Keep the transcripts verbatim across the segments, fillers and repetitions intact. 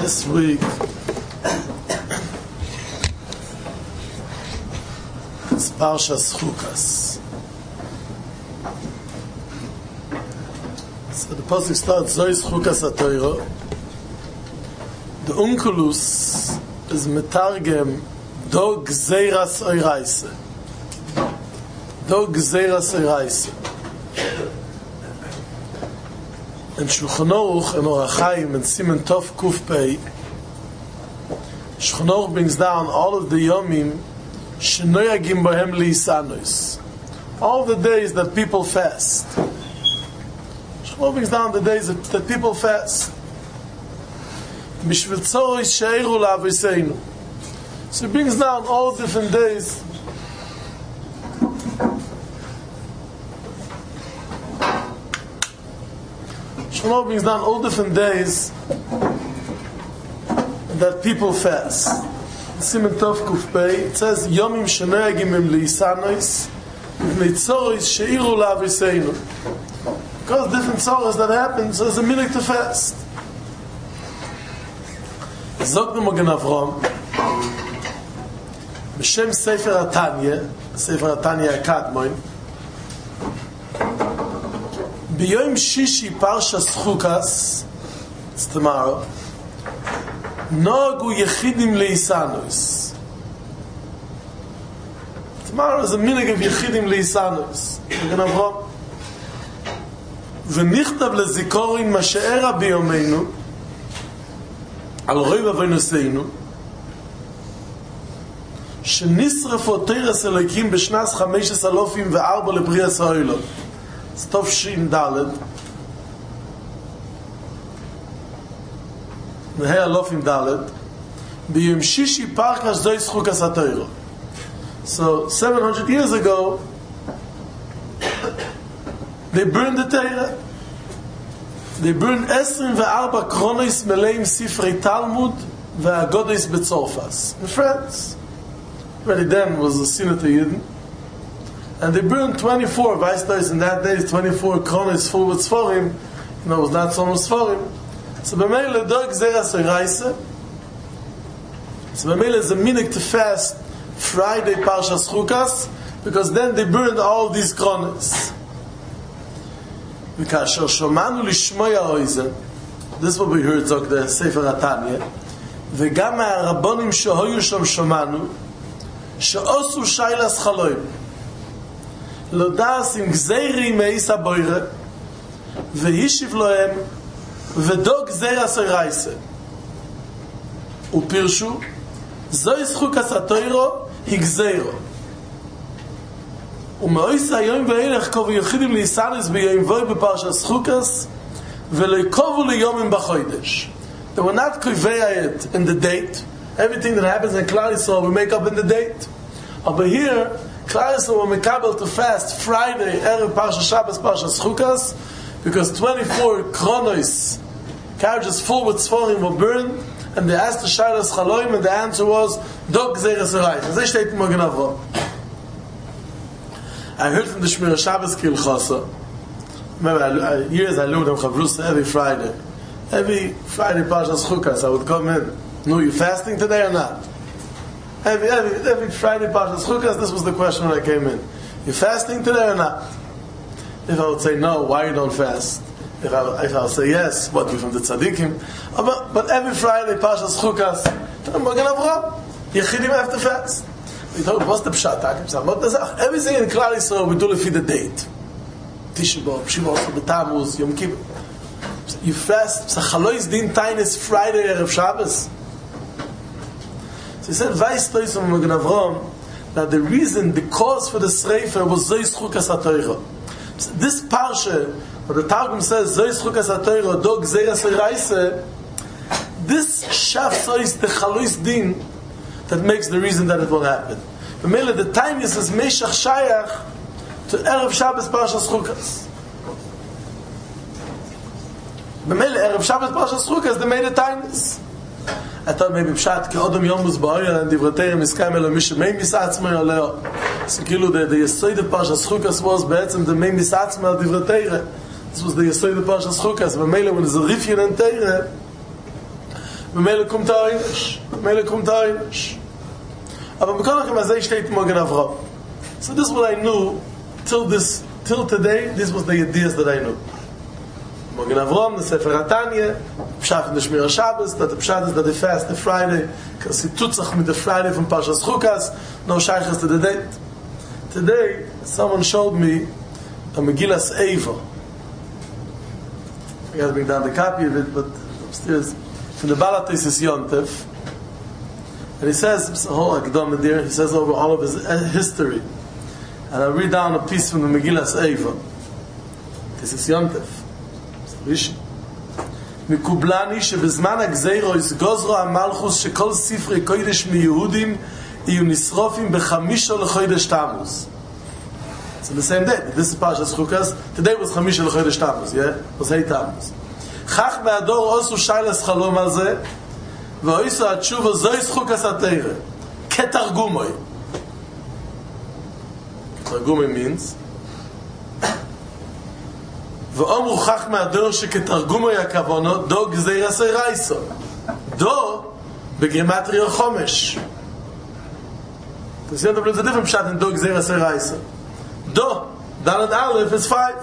This week is Parshas Chukas. So the pasuk starts, Zois Chukas HaTorah. The Onkelos is metargem Do Gzeiras Oiraise. Do Gzeiras Oiraise. In Shulchan Aruch and Orach Chaim and Siman Tov Kuf Pei, Shulchan Aruch brings down all of the Yomim Shenoyagim Bohem Liisanos, all the days that people fast. Shulchan Aruch brings down the days that, that people fast. Mishvil Tzoros Sheiru La'aviseinu. So he brings down all different days. Shulchan brings down all different days that people fast. Siman Tov Kuf Pei, it says Yomim Shenoyagim Liisanos Mipnei Tzoros Sheiru La'aviseinu. Because different tzoros that happen, so there's a minute to fast. Zog the Magen Avram B'Shem Sefer HaTanya, Sefer HaTanya Akadmoin, B'Yom Shishi Parshas Chukas, it's tomorrow, Nogu Yechidim Leisanos. Tomorrow is a minig of Yechidim Leisanos. Magen Avram V'nichtav lezikorin ma she'era b'yomeinu al roiv aveinuseinu shenisrafo teiras elokim b'shnas chameshes alofim ve'arba lebrias ha'olam. It's Tov Shin Daled Nehei alofim Daled b'yom shishi parkas zois chukas HaTorah. So seven hundred years ago they burned the Torah. They burned Esrim ve'arba kronos meleim sifrei Talmud ve'agodos betzorfas in France. Already then was the Sinat Yidden. And they burned twenty-four, Weistais in that day, twenty-four kronos full with Sforim. You know, it was not so much Sforim. So b'meile do gzeras oiraise. So b'meile is a minig to fast Friday Parshas Chukas, because then they burned all these kronos. וכאשר שמענו לשמוע האויזן, this is what we heard, זוג the ספר התניא, וגם מהרבונים שהיו שם שמענו, שעשו שיילס חלוים, לא דעס עם גזירי מאיס הבוירה, והישיב להם, ודו גזירס אורייסה. ופירשו, זוהי חוקת התורה, היא גזירו. ומאויס היום ואילך קובו יחידים ליסנס ביום ווי בפרשס חוקס ולא יקובו ליומים בחוידש. They were not kovei it in the date. Everything that happens in Klal Yisrael we make up in the date. But here, Klal Yisrael were mekabel to fast Friday, Erev Parshas Shabbos, Parshas Chukas, because twenty-four kronos, carriages full with Sforim were burned, and they asked the Shailas Chaloim, and the answer was, Dog Gzeres Orais. And they steht in Magen Avram. I heard from the Shmira Shabbos Kil Chasa. Remember, I, I, years I learned them Chavrus every Friday. Every Friday Parshas Chukas, I would come in. No, you fasting today or not? Every every every Friday Parshas Chukas, this was the question when I came in. You fasting today or not? If I would say no, why you don't fast? If I if I would say yes, what, you from the Tzadikim? Oh, but, but every Friday Parshas Chukas, Magen Avram, Yechidim have to fast. We told, what's the pshat? Everything in Klal Yisrael we do lefi the date. Tisha B'Av, Shivos, B'Tammuz, Yom Kippur. You fast. Chalois din tainis Friday Erev Shabbos. So he said, Vais Tois from Magen Avram, that the reason, the cause for the Sreifer was Zois Chukas HaTorah. This parsha, where the Targum says Zois Chukas HaTorah, Dog Gzeras Oiraise, this Shaf Zois the Chalois din that makes the reason that it will happen. The mele the time is as Meshach Shayach to Erev Shabbos Parshas Chukas. The mele Erev Shabbos Parshas Chukas the made the time is. I thought maybe Pshat ki Odom Yomus Ba'oyer and Divratei Miskayim Elo Mish Mei Misatzmei Oleo. So kilu the the Yesod of Parshas Chukas was be'etzem the Mei Misatzmei Divratei. This was the Yesod of Parshas Chukas. The mele when there's a Rifyon and Teire, ומילא kommt der Einisch. ומילא kommt der Einisch. Aber bekanntlich, als er steht Magen Avraham. So this is what I knew till this, till today, this was the ideas that I knew. Magen Avraham, the Sefer HaTanya, Pshat in the Shmir HaShabbos, that the Pshat is that they fast the Friday, because he tutzach with the Friday from Parshas Chukas, no shaychus to the date. Today, someone showed me a Megillas Eiva. I got to bring down the copy of it, but upstairs, from the Balatis is Yontef, and he says, it's a whole Akdom there, he says over all of his history, and I'll read down a piece from the Megillas Eiva. This is Yontef. Rishi. מקובלני שבזמן הגזירו יסגוזרו המלכוס שכל ספרי קודש מיהודים יהיו נשרופים בחמישו לחודש תמוז. So the same day, this is Parshas Chukas, today was חמישו לחודש תמוז, yeah? was ה' תמוז. כך מהדור עושו שיילס חלום על זה, ואויסו התשובה זויס חוקס התרא, כתרגומוי. תרגומוי means, ואומרו חך מהדור שכתרגומוי הכוונו, דו גזיר עשי רייסו. דו בגימטריה חומש. תעשיין דבלו, זה different פשט in דו גזיר עשי רייסו. דו, דלת א' is five.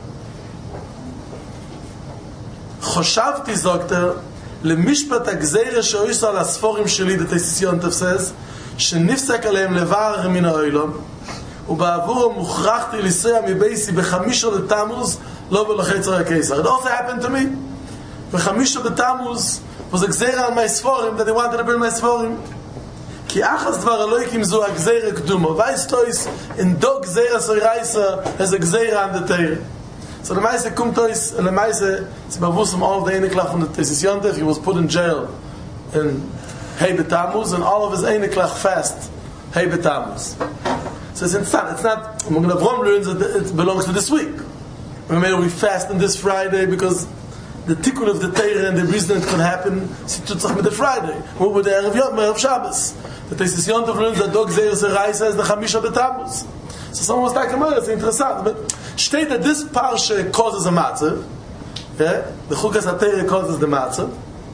חושבתי זוקטר, למשפט הגזירה שאויסו על הספורים שלי, דתסיון תפסס, שנפסק עליהם לבר מן האוילום, ובעבורו מוכרחתי לסייע מבייסי בחמישו לתמוז, לא בלחצר הקיסר. It also happened to me. בחמישו בתמוז was a גזירה על my ספורים, that they wanted to bring my ספורים. כי אחס דבר אלוהיקים זו הגזירה קדומו, ואיסטויס in דו גזירה סוירייסה as a גזירה on the Torah. So the Maise Kumtois, and the Maise, it's Bavusam, all of the Eineklach from the Tesis Yontef, he was put in jail in Hei B'Tammuz, and all of his Eineklach fast Hei B'Tammuz. So it's instant, it's not, Magen Avraham learns that it belongs to this week. Remember, we fast on this Friday because the tikkun of the Torah and the reason it could happen, Situtzach with the Friday. What would the Erev Yom, Erev Shabbos? The Tesis Yontef learns that Dog Zeir Zeraisa is the Chamisha B'Tammuz. So someone was like, it's interesting, but state that this parsha causes a matzah, yeah? The Chukas HaTorah causes the matzah.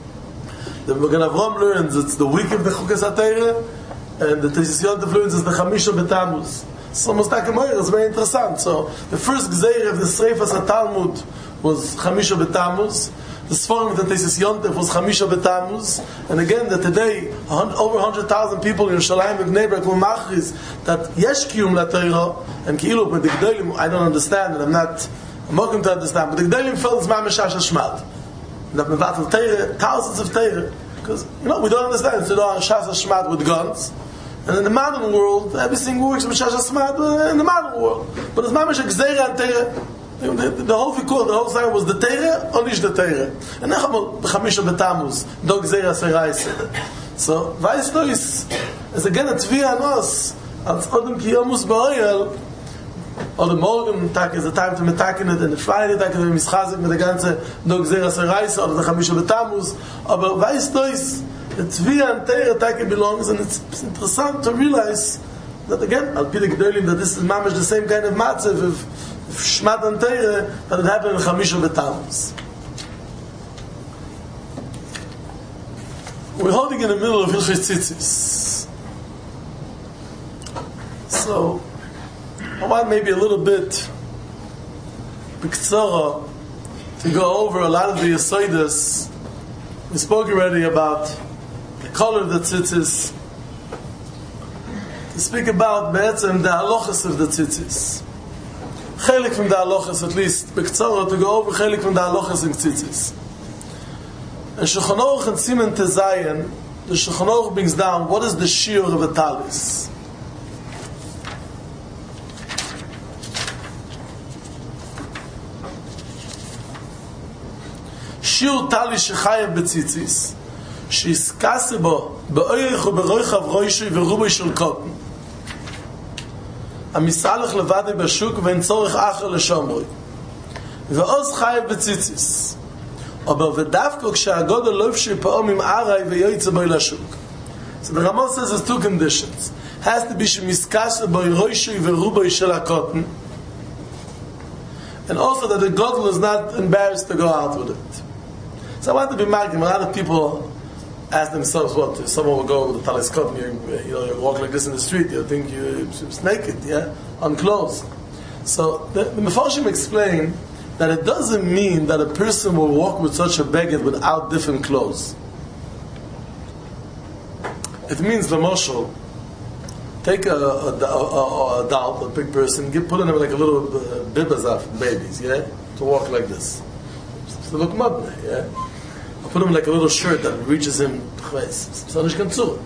The Magen Avraham learns it's the week of the Chukas HaTorah, and the Tesis Yontef learns it's the Chamisha B'Tammuz. So almost like a moira, it's very interesting. So the first Gzeir of the Sreifas HaTalmud was Chamisha B'Tammuz. The Sforim of the Tesis Yontef was Chamisha B'Tammuz. And again, that today, over one hundred thousand people in Yerushalayim and Bnei Brak will machriz that yesh kiyum la Torah, and ki'ilu, but the Gdolim, I don't understand, and I'm not, I'm not going to understand, but the Gdolim felt it's ma'am Shasha Shmad. That mevatel Torah, thousands of Torah, because, you know, we don't understand, it's, you know, Shasha Shmad with guns, and in the modern world, everything works with Shasha Shmad in the modern world. But it's ma'am Shasha and Torah. The, the, the whole Vikur, the whole thing was the Torah or not the Torah. And now, the Chamisha B'Tammuz, Dog Zeira Seraisa. So, weißt du, is, is again a Tvia on us, als Odom Ki Yomus Ba'oyel, or the Morgen Tag is the time to metaken it, and the Friday Tag is the Mischazik with the ganze Dog Zeira Seraisa, or the Chamisha B'Tammuz. Aber weißt du, is, the Tvia and Torah Tag belongs, and it's, it's interesting to realize that again, I'll be the Gdolim, that this is mamish the same kind of matzav of Shmad and Torah, that it happened in Chamisha B'Tammuz. We're holding in the middle of Hilchos Tzitzis. So, I want maybe a little bit b'ktsara to go over a lot of the Yesodis. We spoke already about the color of the Tzitzis, to speak about be'etzem the halachas of the Tzitzis. Chelik from the halachas, at least b'ktsara, to go over chelik from the halachas in Tzitzis. And Shulchan Aruch and Siman Tezayin, the Shulchan Aruch brings down what is the shiur of a talis. Shiur talis shechayev b'tzitzis, she'iskase bo be'oyrech u'beroichav roishui v'ruboi shel kotten. Amisalech levadei b'shuk ve'en tzorech acher l'shomroi. Ve'oz chayev b'tzitzis. Aber v'davko k'sha'agod alof she'pa'om im aray ve'yoytze boi l'shuk. So the Ramah says there's two conditions. Has to be she'miskase boi roishui v'ruboi shel kotten, and also that the godel is not embarrassed to go out with it. So I want to be marking. A lot of people ask themselves, what, if someone will go with a telescope and you, you know, you walk like this in the street, you think you're naked, yeah? Unclothed. So the, the Mefarshim explain that it doesn't mean that a person will walk with such a beged without different clothes. It means, the Moshel, take a, a, a, a, a doll, a big person, give, put in them like a little uh, bibazah for babies, yeah? To walk like this. To look mabne, yeah? Or put him like a little shirt that reaches him, so nicht kann zu.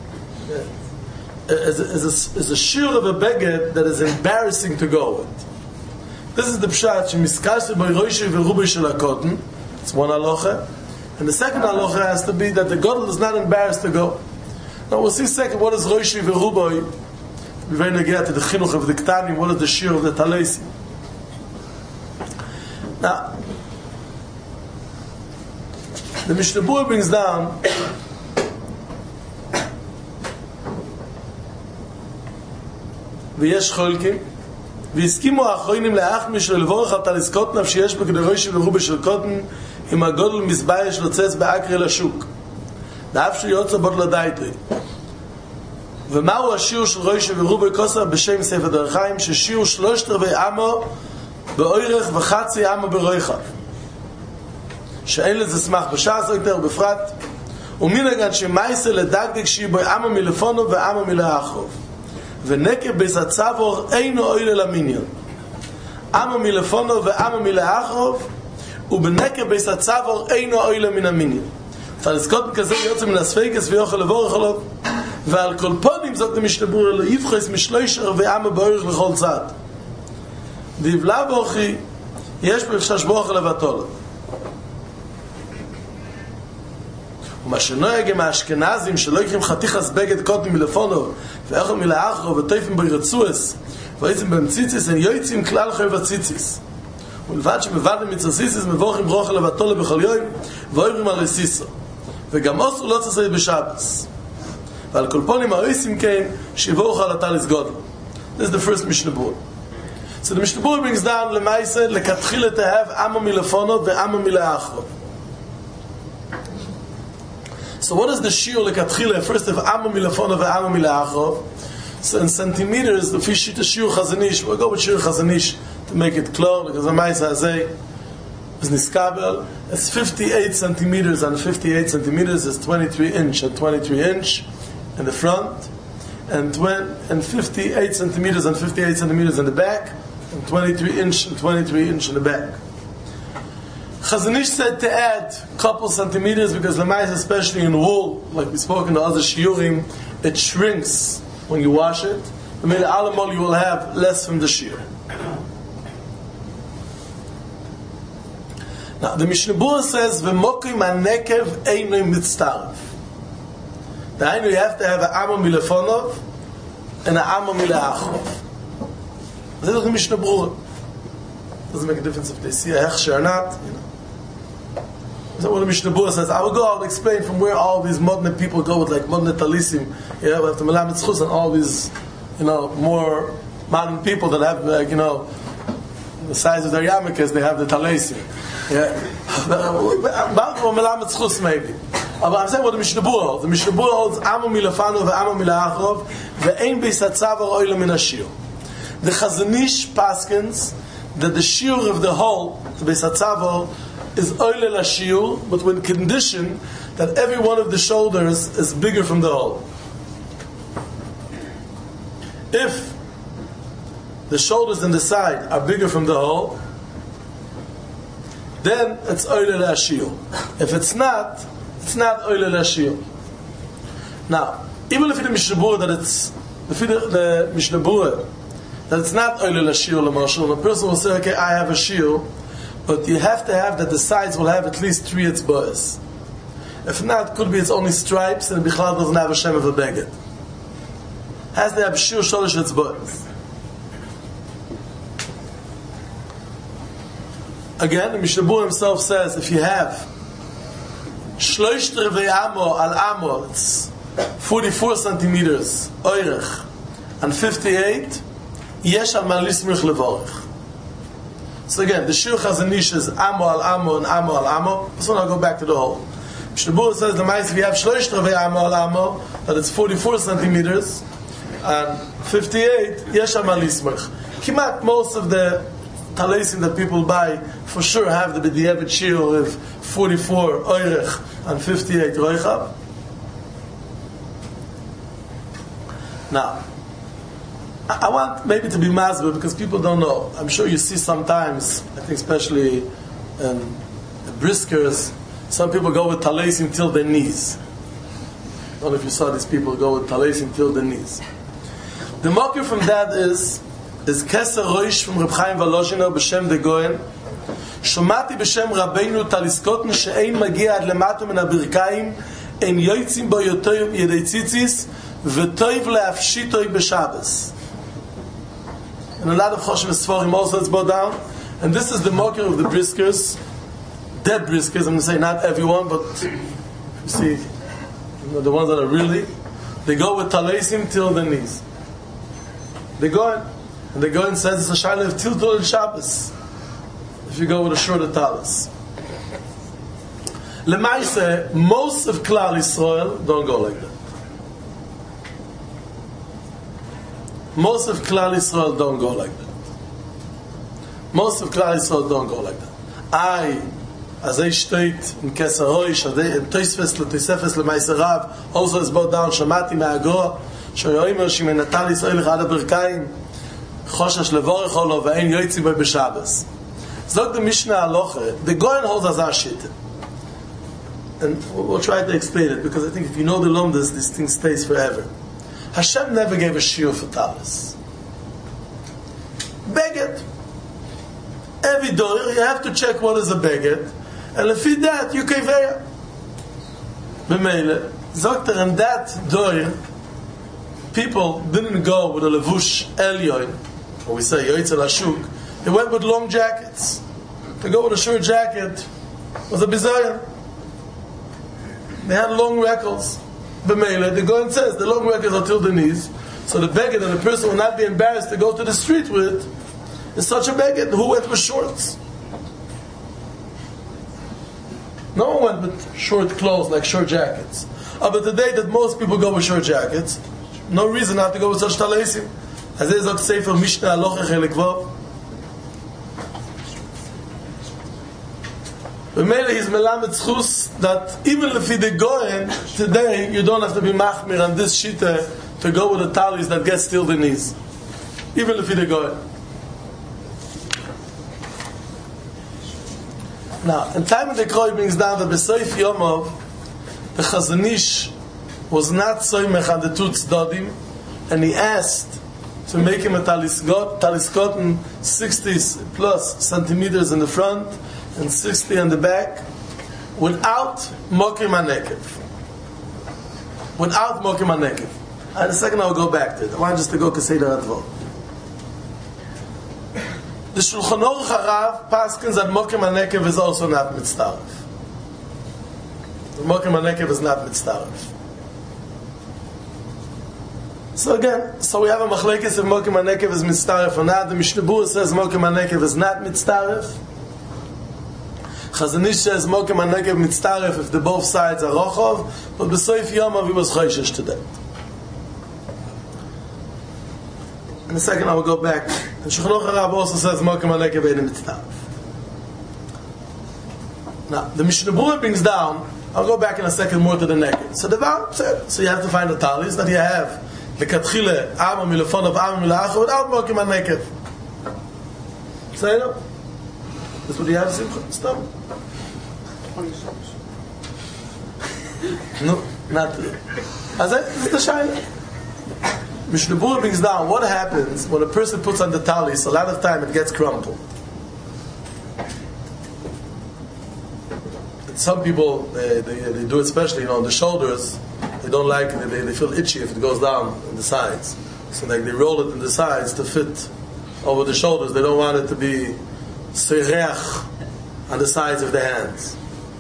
As a shield of a beged that is embarrassing to go with. This is the pshat, shemiskaseh by roishi v'rubi shel hakoten. It's one halacha. And the second halacha has to be that the gadol is not embarrassed to go. Now we'll see second, what is roishi v'rubi? We're going to get to the chinuch of the ktanim, what is the shir of the talesi. Now, the Mishnah Berurah brings down ויש חולקים והסכימו האחרונים להחמיש ולבורך על טליס קוטן שיש בו כדי ראשי ורובי של קוטן עם הגודל מזבעי שלוצץ באקרי לשוק דאף שיוצא בוד לדייטרי ומהו השיעור של ראשי ורובי כוסר בשם ספר דרך חיים ששיעור שלושת רבעי עמו באורך וחצי עמו ברויכה שאין לזה סמך בשעס יותר בפרט ומנהגן שמייסה לדגדג שיהיה בו עמו מלפונו ועמו מלאחרוב ונקב בסצבור אינו אוילה למיניון עמו מלפונו ועמו מלאחרוב ובנקב בסצבור אינו אוילה מן המיניון פלסקות כזה יוצא מן הספקס ויוכל לבורך עליו ועל כל פונים זאת המשנה ברורה לא יבחס משלוש רבעי עמו באורך לכל צד דיבלה בוכי יש בפשש בורך לבטול ומה שנוהג עם האשכנזים שלא יקרים חתיכס בגד קוטן מלפונו ואיכו מלאחרו וטייפים ברצועס ואיצים במציציס הם יועצים כלל חייב הציציס ולבד שמבדם מצסיסיס מבורכים ברוך לבטולה בכל יום ואוירים על רסיסו וגם אוסו לא צסי בשבס ועל כל פונים האויסים כן שיבורך על הטליס גודל. This is the first Mishnah Berurah. So the Mishnah Berurah brings down למעשה לכתחילה to have עמו מלפונו ועמו מלאחרו. So what is the shiur lekatchila? First of Amo Milafona ve'Amo Mila'achov. So in centimeters, the fish the shiur Chazanish. We'll go with shiur Chazanish to make it clear because the Ma'aseh Hazeh is niskabel. It's fifty-eight centimeters and fifty-eight centimeters is twenty-three inch and twenty-three inch in the front, and twenty and fifty-eight centimeters and fifty-eight centimeters in the back, and twenty-three inch and twenty-three inch in the back. Chazanish said to add a couple centimeters because the mice, especially in wool, like we spoke in the other shiurim, it shrinks when you wash it. I mean, alamol you will have less from the shear. Now the Mishnah Berurah says v'mokim hanekev eino mitztaref. That you have to have an amo milefonov and an amo mileachov. This is the Mishnah Berurah. Doesn't make a difference if they see a hechsher or not, you know. So what the Mishnah Berurah says, I will go, I'll explain from where all these modern people go with like modern talisim. You know, we have to melamed zchus and all these, you know, more modern people that have like, you know, the size of their yarmulkes, they have the talisim. Yeah. melamed zchus maybe. But I'm saying what the Mishnah Berurah holds. The Mishnah Berurah holds Amo milafano ve'Amo mila'achov ve'ein beisatzav or oila min hashir. The Chazanish paskins that the shiur of the whole, the beisatzav, is oile la shiur, but with condition that every one of the shoulders is bigger from the whole. If the shoulders and the side are bigger from the whole, then it's oile la shiur. If it's not, it's not oile la shiur. Now, even if the Mishnah Berurah that it's the, the Mishnah Berurah that it's not oile la shiur l'mashal, the person will say, okay, I have a shiur, but you have to have that the sides will have at least three etzba'as. If not, could be it's only stripes and Bichlal doesn't have a shem of a beged. Has to have shiur sholish etzba'as. Again, the Mishnah Berurah himself says if you have shlosh revei amo al amo, it's forty-four centimeters oirech and fifty-eight, yesh al man lismich levorech. So again, the shiur Chazanish is amo al amo and amo al amo. This one I'll go back to the whole. Mishnah says the mice if you have shloish travei amo al amo, that it's forty-four centimeters and fifty-eight yesh amal ismach. Kimat most of the talesim that people buy for sure have the b'diavad shiur of forty-four oirech and fifty-eight roichab. Now, I want maybe to be masber because people don't know. I'm sure you see sometimes, I think especially in briskers, some people go with talesim till their knees. I don't know if you saw these people go with talesim till their knees. The mokir from that is is Keser Roish from Reb Chaim Volozhiner b'Shem de Goyen. Shomati b'Shem Rabbeinu taliskoten she'ein magia ad lemato min habirkayim ein yoitzim bo yotoy yedei tzitzis v'toiv le'afshitoi b'Shabbos. And a lot of Choshev Sforim also it's brought down. And this is the mokir of the briskers, dead briskers. I'm going to say not everyone, but you see, you know, the ones that are really, they go with talesim till the knees. They go in, and they go and says it's a shayla of tiltul and Shabbos. If you go with a shorter talis. Lemaise, most of Klal Yisrael don't go like that. Most of Klal Yisrael don't go like that. Most of Klal Yisrael don't go like that. I, as I state in Keser Roish, in Tosfos Tosefes Lemaise Rav, also is brought down Shamati Me'agro, Shoyomer Shimenatal Yisrael Chad HaBerkayim, Choshesh Levorech Olo Ve'ein Yoitzi Bo B'Shabbos. Zog the Mishnah Aloche, the Goyen holds as our shit. And we'll try to explain it, because I think if you know the Lomdas, this thing stays forever. Hashem never gave a shiur for talis. Beged. Every door, you have to check what is a beged, and if you that, you keveya. B'meile, Zokter, and that door, people didn't go with a levush elyon, or we say yoitzel hashuk. They went with long jackets. To go with a short jacket was a bizayon. They had long reckles. B'meile, the Goyen says the long reckles are till the knees, so the beged and the person will not be embarrassed to go to the street with is such a beged. Who went with shorts? No one went with short clothes like short jackets. Uh, but the day that most people go with short jackets, no reason not to go with such talesim. As they zok sefer Mishnah Aloche Chelik Vav. B'meile he's melamed zchus that even if the Goyen today you don't have to be machmir on this shita to go with the talis that get still the knees. Even if the Goyen. Now, in time of the Kroi brings down that B'Soif Yomov the Chazon Ish was not soymech on the two tzdadim, and he asked to make him a taliskot, taliskot sixty plus centimeters in the front and sixty on the back, without mokim hanekev. Without mokim hanekev. And in a second I'll go back to it. I want just to go Keseder Advot. The Shulchan Aruch Harav paskins that mokim hanekev is also not mitzdaref. The mokim hanekev is not mitzdaref. So again, so we have a machlekes if mokim hanekev is mitzdaref or not. The Mishnah Berurah says mokim hanekev is not mitzdaref. Chazon Ish says mokim hanekev mitzdaref if the both sides are rochov, but b'soif yomov he was choishesh to that. In a second I will go back. And Shulchan Aruch Harav also says mokim hanekev ain't mitzdaref. Now the Mishnah Berurah brings down. I'll go back in a second more to the naked. So the Val said, so you have to find the talis that you have. The katchile ama milafon of ama milacha without mokim hanekev. Say no. That's what you have. Simcha. Stop. No, not today. As I, this is the shayla. Mishnah Berurah brings down what happens when a person puts on the talis. A lot of time it gets crumpled. Some people they, they, they do it, especially you know on the shoulders. They don't like it. They, they feel itchy if it goes down in the sides. So like they roll it in the sides to fit over the shoulders. They don't want it to be sereach on the sides of the hands.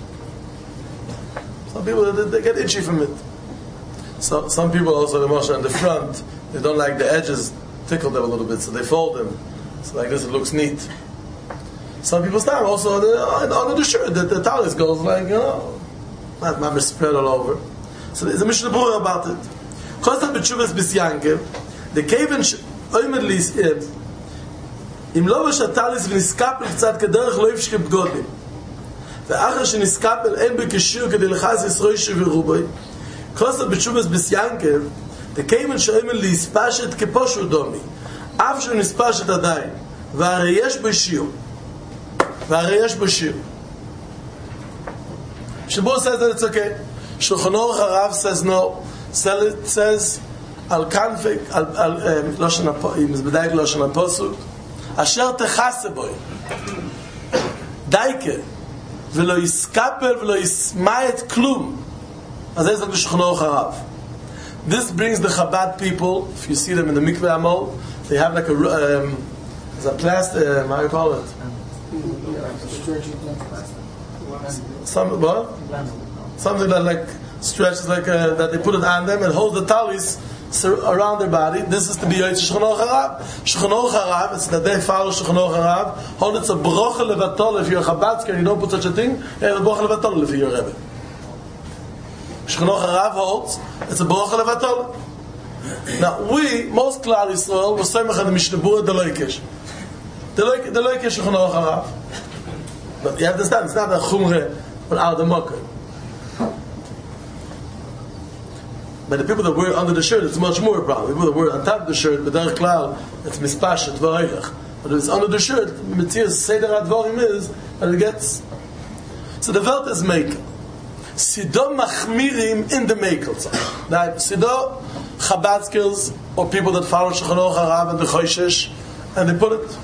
Some people they, they get itchy from it. So some people also the moshe on the front. They don't like the edges tickle them a little bit, so they fold them. So like this, it looks neat. Some people start also the, under the shirt that the talis goes like you know not mamish spread all over. So there's a Mishnah Berurah about it. Kosta b'tshuvas b'syankev, the kaven oimer lis im lo v'shatalis v'niskapel k'tzad k'derech lo yifshke b'godim ואחר שנסקפל אין בקשיר כדי לחז ישרוי שווירובוי קוסה בתשובס בסינקב דקיימן שאימן להספשת כפושו דומי אף שהוא נספשת עדיין והרי יש בו שיר והרי יש בו שיר שבו says that it's okay Shulchan Aruch Harav says no says על כנפק על לושן הפוסוק בדייק לושן הפוסוק אשר תחסה בוי דייקה ולא יסקפל ולא יסמאית כלום. אז זה זאת בשולחן ערוך הרב. This brings the Chabad people, if you see them in the mikveh amol, they have like a, um, it's a plastic, um, how do you call it? Some, what? Something that like stretches like, uh, that they put it on them and holds the talis around their body. This is to be Yotze Shulchan Aruch Harav. Shulchan Aruch Harav, it's that they follow Shulchan Aruch Harav. Hold it's a brocha levatol if you're a Chabadsker and you don't put such a thing. You have a brocha levatol if you're a Rebbe. Shulchan Aruch Harav holds it's a brocha levatol. Now we, most Klal Yisrael, we're saying the Mishnah Berurah the loikesh, the loikesh Shulchan Aruch Harav. But you have to understand, it's not a chumre without the mocker. But the people that wear under the shirt, it's much more a problem. The people that wear on top of the shirt, but Derech Klal, it's mispashet v'oirech. But if it's under the shirt, Metzias Seder HaDvarim is that it gets. So the Welt is Mekel. Sido machmirim in the Mekel. Now, Sido Chabadskers, or people that follow Shulchan Aruch Harav and the Choishesh, and they put it.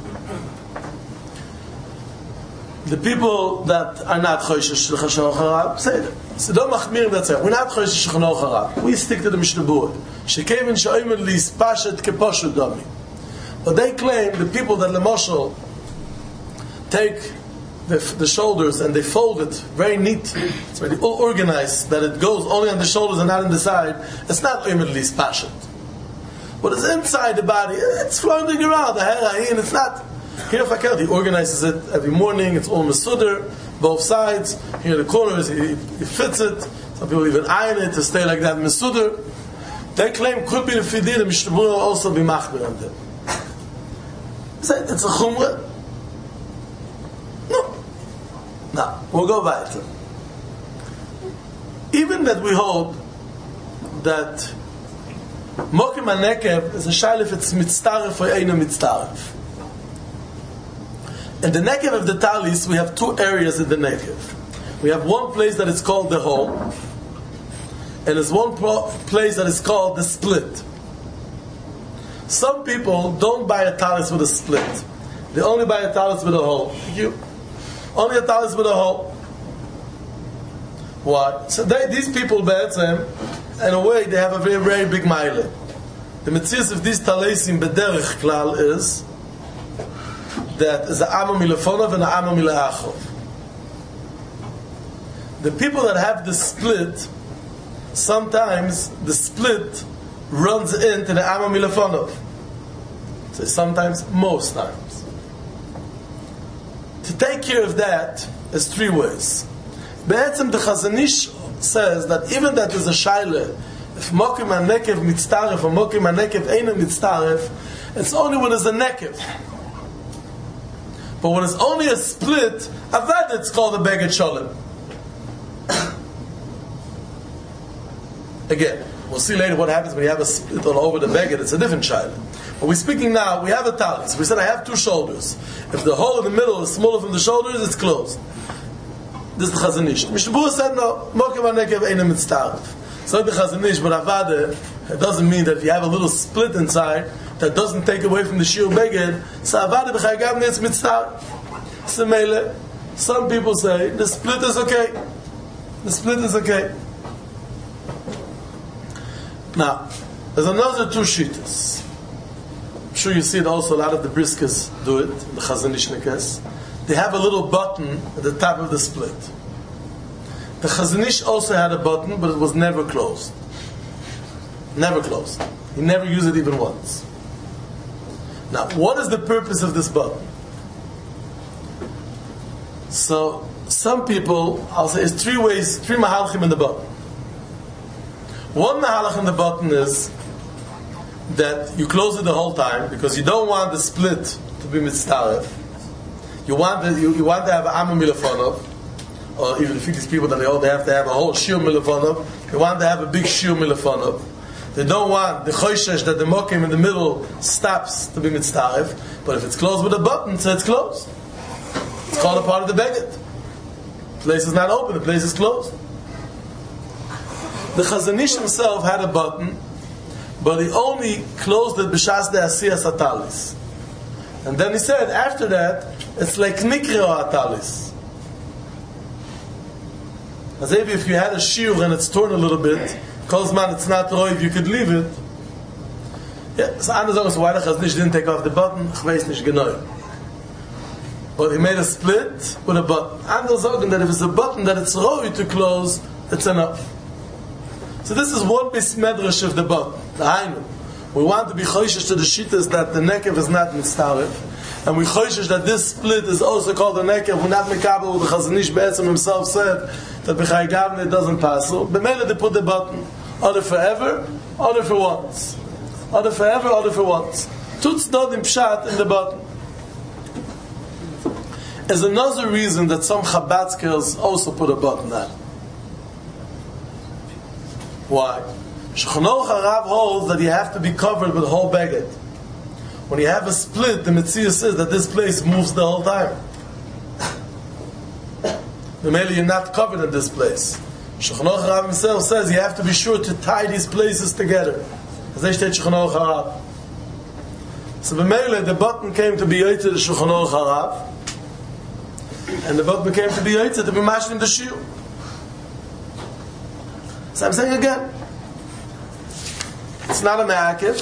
The people that are not Choishesh Shulchan Aruch Harav say that. So don't machmir that say we're not Choishesh Shulchan Aruch Harav. We stick to the Mishnah Berurah. Shekevin she'omer lispashet keposhu dami. But they claim the people that Lemoshel take the, the shoulders and they fold it very neat. It's very organized that it goes only on the shoulders and not on the side. It's not omer lispashet. What is inside the body? It's floating around the hair, and it's not. Here Fakel, he organizes it every morning. It's all mesuder, both sides. Here the corners, he, he fits it. Some people even iron it to stay like that mesuder. They claim could be the fidir. The Mishnah Berurah also be machmir on them. It's a chumrah. No. Now we'll go weiter. Even that we hold that mokim hanekev is a shaila if it's mitztaref or eino mitztaref. In the nekev of the talis, we have two areas in the nekev. We have one place that is called the hole, and there's one pro- place that is called the split. Some people don't buy a talis with a split. They only buy a talis with a hole. Thank you. Only a talis with a hole. Why? So they, these people, Be'etzem, in a way, they have a very, very big mile. The mitzvah of these talisim b'derech klal is that is a amma milefonov and a amma mileachov. The people that have the split, sometimes the split runs into the amma milefonov. So sometimes, most times. To take care of that is three ways. Be'etzem the Chazon Ish says that even that is a shaila, if mokim hanekev mitztaref or mokim hanekev eino mitztaref, it's only when there's a nekev. But when it's only a split, avad it's called a beged sholem. Again, we'll see later what happens when you have a split all over the beged. It's a different shaila. But we're speaking now, we have a talis. We said I have two shoulders. If the hole in the middle is smaller from the shoulders, it's closed. This is the Chazon Ish. Mishnah Berurah said no, mokim hanekev eino mitztaref. So the Chazon Ish, but avada, it doesn't mean that if you have a little split inside, that doesn't take away from the shiur beged. So avada b'chaygav nitz mitztaref. Semele, some people say the split is okay. The split is okay. Now, there's another two shittas. I'm sure you see it also. A lot of the briskers do it. The Chazon Ish nekes. They have a little button at the top of the split. The Chazon Ish also had a button, but it was never closed. Never closed. He never used it even once. Now, what is the purpose of this button? So, some people, I'll say, is three ways, three mahalachim in the button. One mahalach in the button is that you close it the whole time because you don't want the split to be mitzaref. You want the, you, you want to have an amma milafonov, or even if these people that they all they have to have a whole shir milafonov. You want to have a big shir milafonov. They don't want the choishesh that the mokim in the middle stops to be mitzaref. But if it's closed with a button, so it's closed. It's called a part of the beged. The place is not open. The place is closed. The Chazon Ish himself had a button, but he only closed it b'shas de asiyas atalis. And then he said, after that, it's like nikreo atalis. As maybe if you had a shiur and it's torn a little bit, because man, it's not roiv, you could leave it. Yeah, so anders sagen, why the Chazon Ish didn't take off the button, ich weiß nicht genau. But he made a split with a button. Anders sagen that if it's a button that it's roiv to close, it's enough. So this is one bismedrash of the button. The hainu. We want to be choishish to the shittas that the nekev is not mitzaref, and we choishish that this split is also called the nekev. We're not mekabel. The Chazon Ish Be'etzem himself said that b'chai gavne it doesn't pass. So b'mele they put the button, other forever, other for once, other forever, other for once. Tutz not in pshat in the button. There's another reason that some Chabad also put a button on. Why? Shulchan Aruch Harav holds that you have to be covered with the whole beged. When you have a split, the Metzia says that this place moves the whole time. Maybe you're not covered in this place. Shulchan Aruch Harav himself says you have to be sure to tie these places together. As they state Shulchan Aruch Harav. So b'meile, the button came to be yotzei the Shulchan Aruch Harav, and the button came to be yotzei to be mashlim the shiur. So I'm saying again, it's not a ma'akev.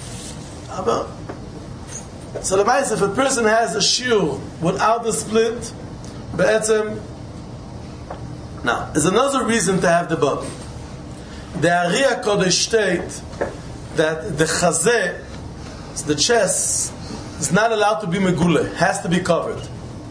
So the advice, if a person has a shiur without the split, be'etzem, now, there's another reason to have the button. The Ari HaKodesh state that the chazeh, the chest, is not allowed to be megule, has to be covered.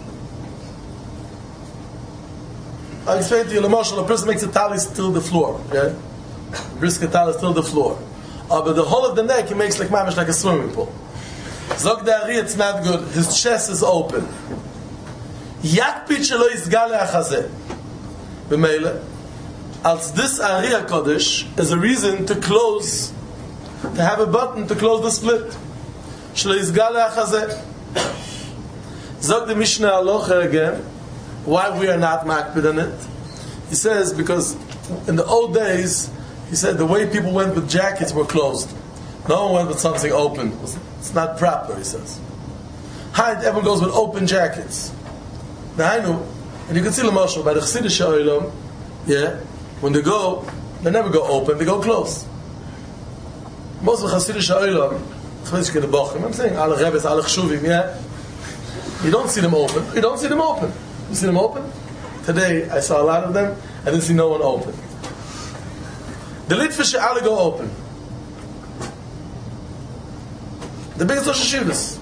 I'll explain to you, L'moshel, a person makes a talis till the floor, okay? Brisk a talis till the floor. Uh, but the whole of the neck, he makes like mamish, like a swimming pool. Zog the Ari, it's not good. His chest is open. Yakpit shelo yizgale hachazeh. B'meile, als this Ari HaKodesh is a reason to close, to have a button to close the split. Shelo yizgale hachazeh. Zog the Mishnah Alocha again, why we are not makbid on it. He says because in the old days, he said the way people went with jackets were closed. No one went with something open. It's not proper, he says. Hi, everyone goes with open jackets. Now I know, and you can see the Moshe by the Chassidish Olam, yeah, when they go, they never go open, they go close. Most of the Chassidish Olam, I'm saying, alle Rebbe's, alle Chshuvim, yeah, you don't see them open. You don't see them open. You see them open? Today, I saw a lot of them. I didn't see no one open. The Litvish alle go open. The biggest Rosh Hashivas.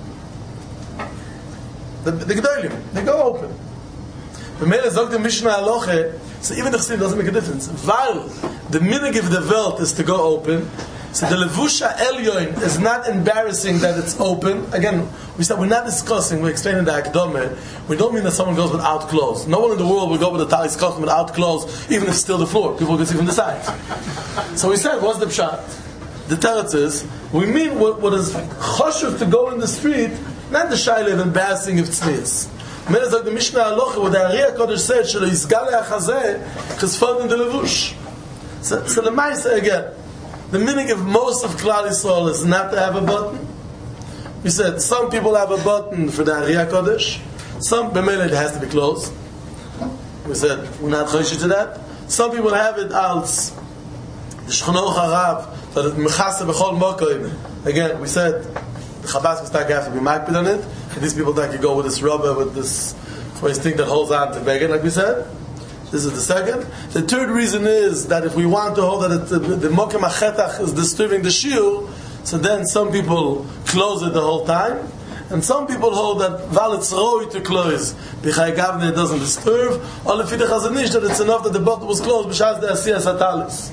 The, the Gedolim, they go open. The Mele Zog the Mishnah Aloche, so even the Chassidim doesn't make a difference. While the minig of the Welt is to go open, so the Levusha Elyon is not embarrassing that it's open. Again, we said we're not discussing, we're explaining the Akdome. We don't mean that someone goes without clothes. No one in the world will go with a talis custom without clothes, even if it's still the floor. People can see from the side. So we said, what's the pshat? The teretz is, we mean what, what is choshev to go in the street, not the shaila of embarrassing of tznius. Means like the Mishnah Aloche, what the Ari HaKodesh said, shelo yizgale hachazeh, because found in the levush. So, so the Maisa again, the meaning of most of Klal Yisrael is not to have a button. We said some people have a button for the Ari HaKodesh. Some, b'meile, it has to be closed. We said we're not choishish to that. Some people have it als the Shulchan Aruch Harav that it mechase b'chol mokoim. Again, we said the Chabad Mistak have to be makbid on it. And these people think you go with this rubber, with this thing that holds on to beged, like we said. This is the second. The third reason is that if we want to hold that it, the, the mokem achetach is disturbing the shiur, so then some people close it the whole time, And some people hold that while it's raw to close, B'chai Gavne doesn't disturb, or if it has nicht that it's enough that the bottle was closed, b'shas the Asiyas Atalis.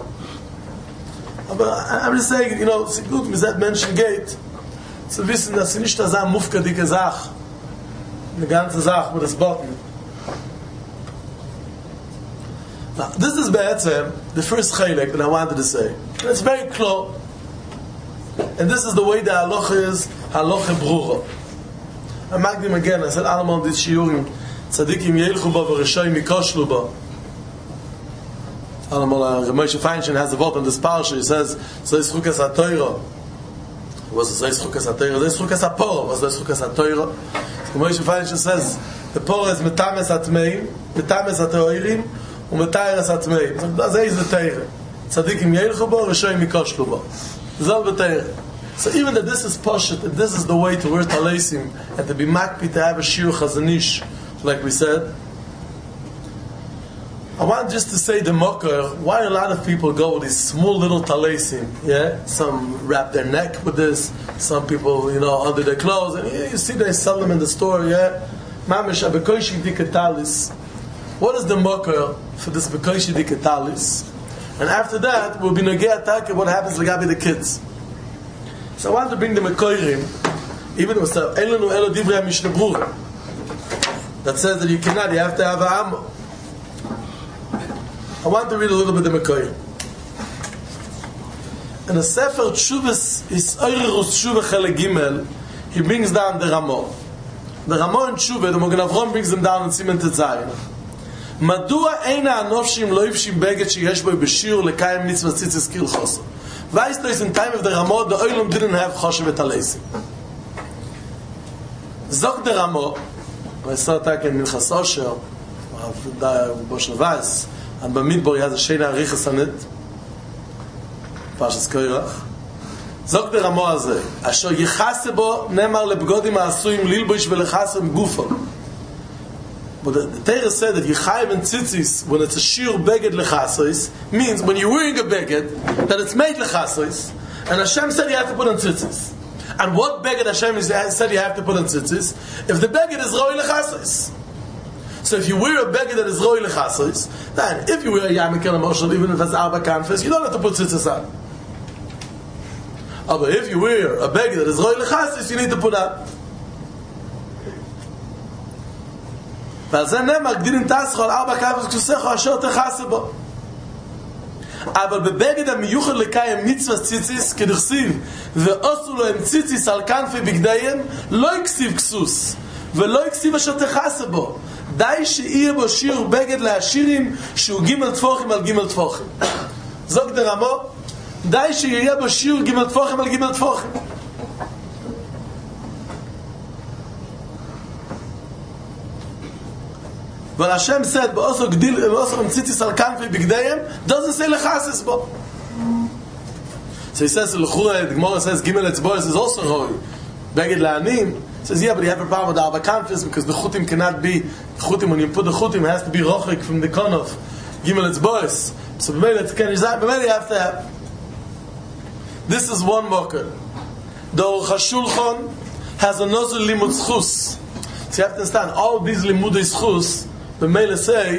But I'm just saying, you know, it's good, with that mentioned gate, zu wissen, dass sie nicht das eine mufkadike Sache, eine ganze Sache mit das Bottle. Now, this is Be'etzem, the first chilek that I wanted to say. And it's very clear. And this is the way the halacha is, halacha brucha. I marked him again, I said, Alaman dit shiurim, tzadikim yelchu ba v'reshoyim yikoshlu ba. Alaman, Moshe Feinstein has a vote on this parsha, he says, so is chukas ha-toira. Was it so is chukas ha-toira? So is chukas ha-poro. Was it so is chukas ha-toira? So Moshe Feinstein says, the poro is metames ha-tmeim, metames ha-toirim, u'metayres ha-tmeim. So that is the teira. Tzadikim yelchu ba, v'reshoyim yikoshlu ba. So even that this is Poshet, and this is the way to wear Talesim, and to be makpi, to have a Shir Chazanish, like we said. I want just to say the Mokar, why a lot of people go with these small little Talesim, yeah? Some wrap their neck with this, some people, you know, under their clothes, and yeah, you see they sell them in the store, yeah? Mamish, Bekoishi Dikatalis. What is the Mokar for this Bekoishi Dikatalis? And after that, we'll be nogei atake what happens legabe the kids. So I want to bring the Mekoirim, even with the Elenu Elo Divrei HaMishnah Berurah, that says that you cannot, you have to have a Amo. I want to read a little bit of the Mekoirim. In the Sefer Tshuvas is Oirus Tshuva Chelek Gimel, he brings down the Ramah. The Ramah in Tshuva, the Mogen Avram brings them down in Siman Tetzayin. מדוע אין האנושים לא יפשים בגד שיש בו בשיר לקיים מצווה ציציס קיל חוסר? Weißt du, in time of the Ramah, the Oilum didn't have Choshev et Alesim. Zog the Ramah, I saw it in Minchas Osher, Bosh Navas, and Bamidbar, he has a Sheina Arichas on it, Parshas Koirach. Zog the Ramah הזה, אשר יחסה בו נאמר לבגודים העשויים ללבוש ולחסם גופו. But the, the Torah said that Yechayev and Tzitzis, when it's a shir beged lechasos, means when you're wearing a beged, that it's made lechasos, and Hashem said you have to put on Tzitzis. And what beged Hashem is, said you have to put on Tzitzis? If the beged is roi lechasos. So if you wear a beged that is roi lechasos, then if you wear a yamikel emotional, even if it's arba kanfes, you don't have to put Tzitzis on. But if you wear a beged that is roi lechasos, you need to put on. ועל זה נאמר, גדילין תסחו על ארבע כבש כסוכו אשר תחסה בו. אבל בבגד המיוחד לקיים מצווה ציציס, כדכסיב, ועשו לו הם ציציס על כנפי בגדיהם, לא יקסיב כסוס, ולא יקסיב אשר תחסה בו. די שיהיה בו שיר בגד לעשירים, שהוא גימל תפוחים על גימל תפוחים. זוג דרמו, די שיהיה בו שיר גימל תפוחים על גימל תפוחים. But Hashem said, "Ba'oso gdil, ba'oso mtzitzis al kanfi b'gdeihem," doesn't say lechasis bo. So he says, the Gemara says, "Gimel etzbois is also holy." Beged la'anim says, "Yeah, but you have a problem with the arba kanfis because the chutim cannot be chutim. When you put the chutim, it has to be rochik from the konof. Gimel etzbois. So b'meil it's can b'meil you have to have." This is one mocker. The Aruch HaShulchan has a nozul limud schus. So you have to understand all these limudei schus. The Mele say,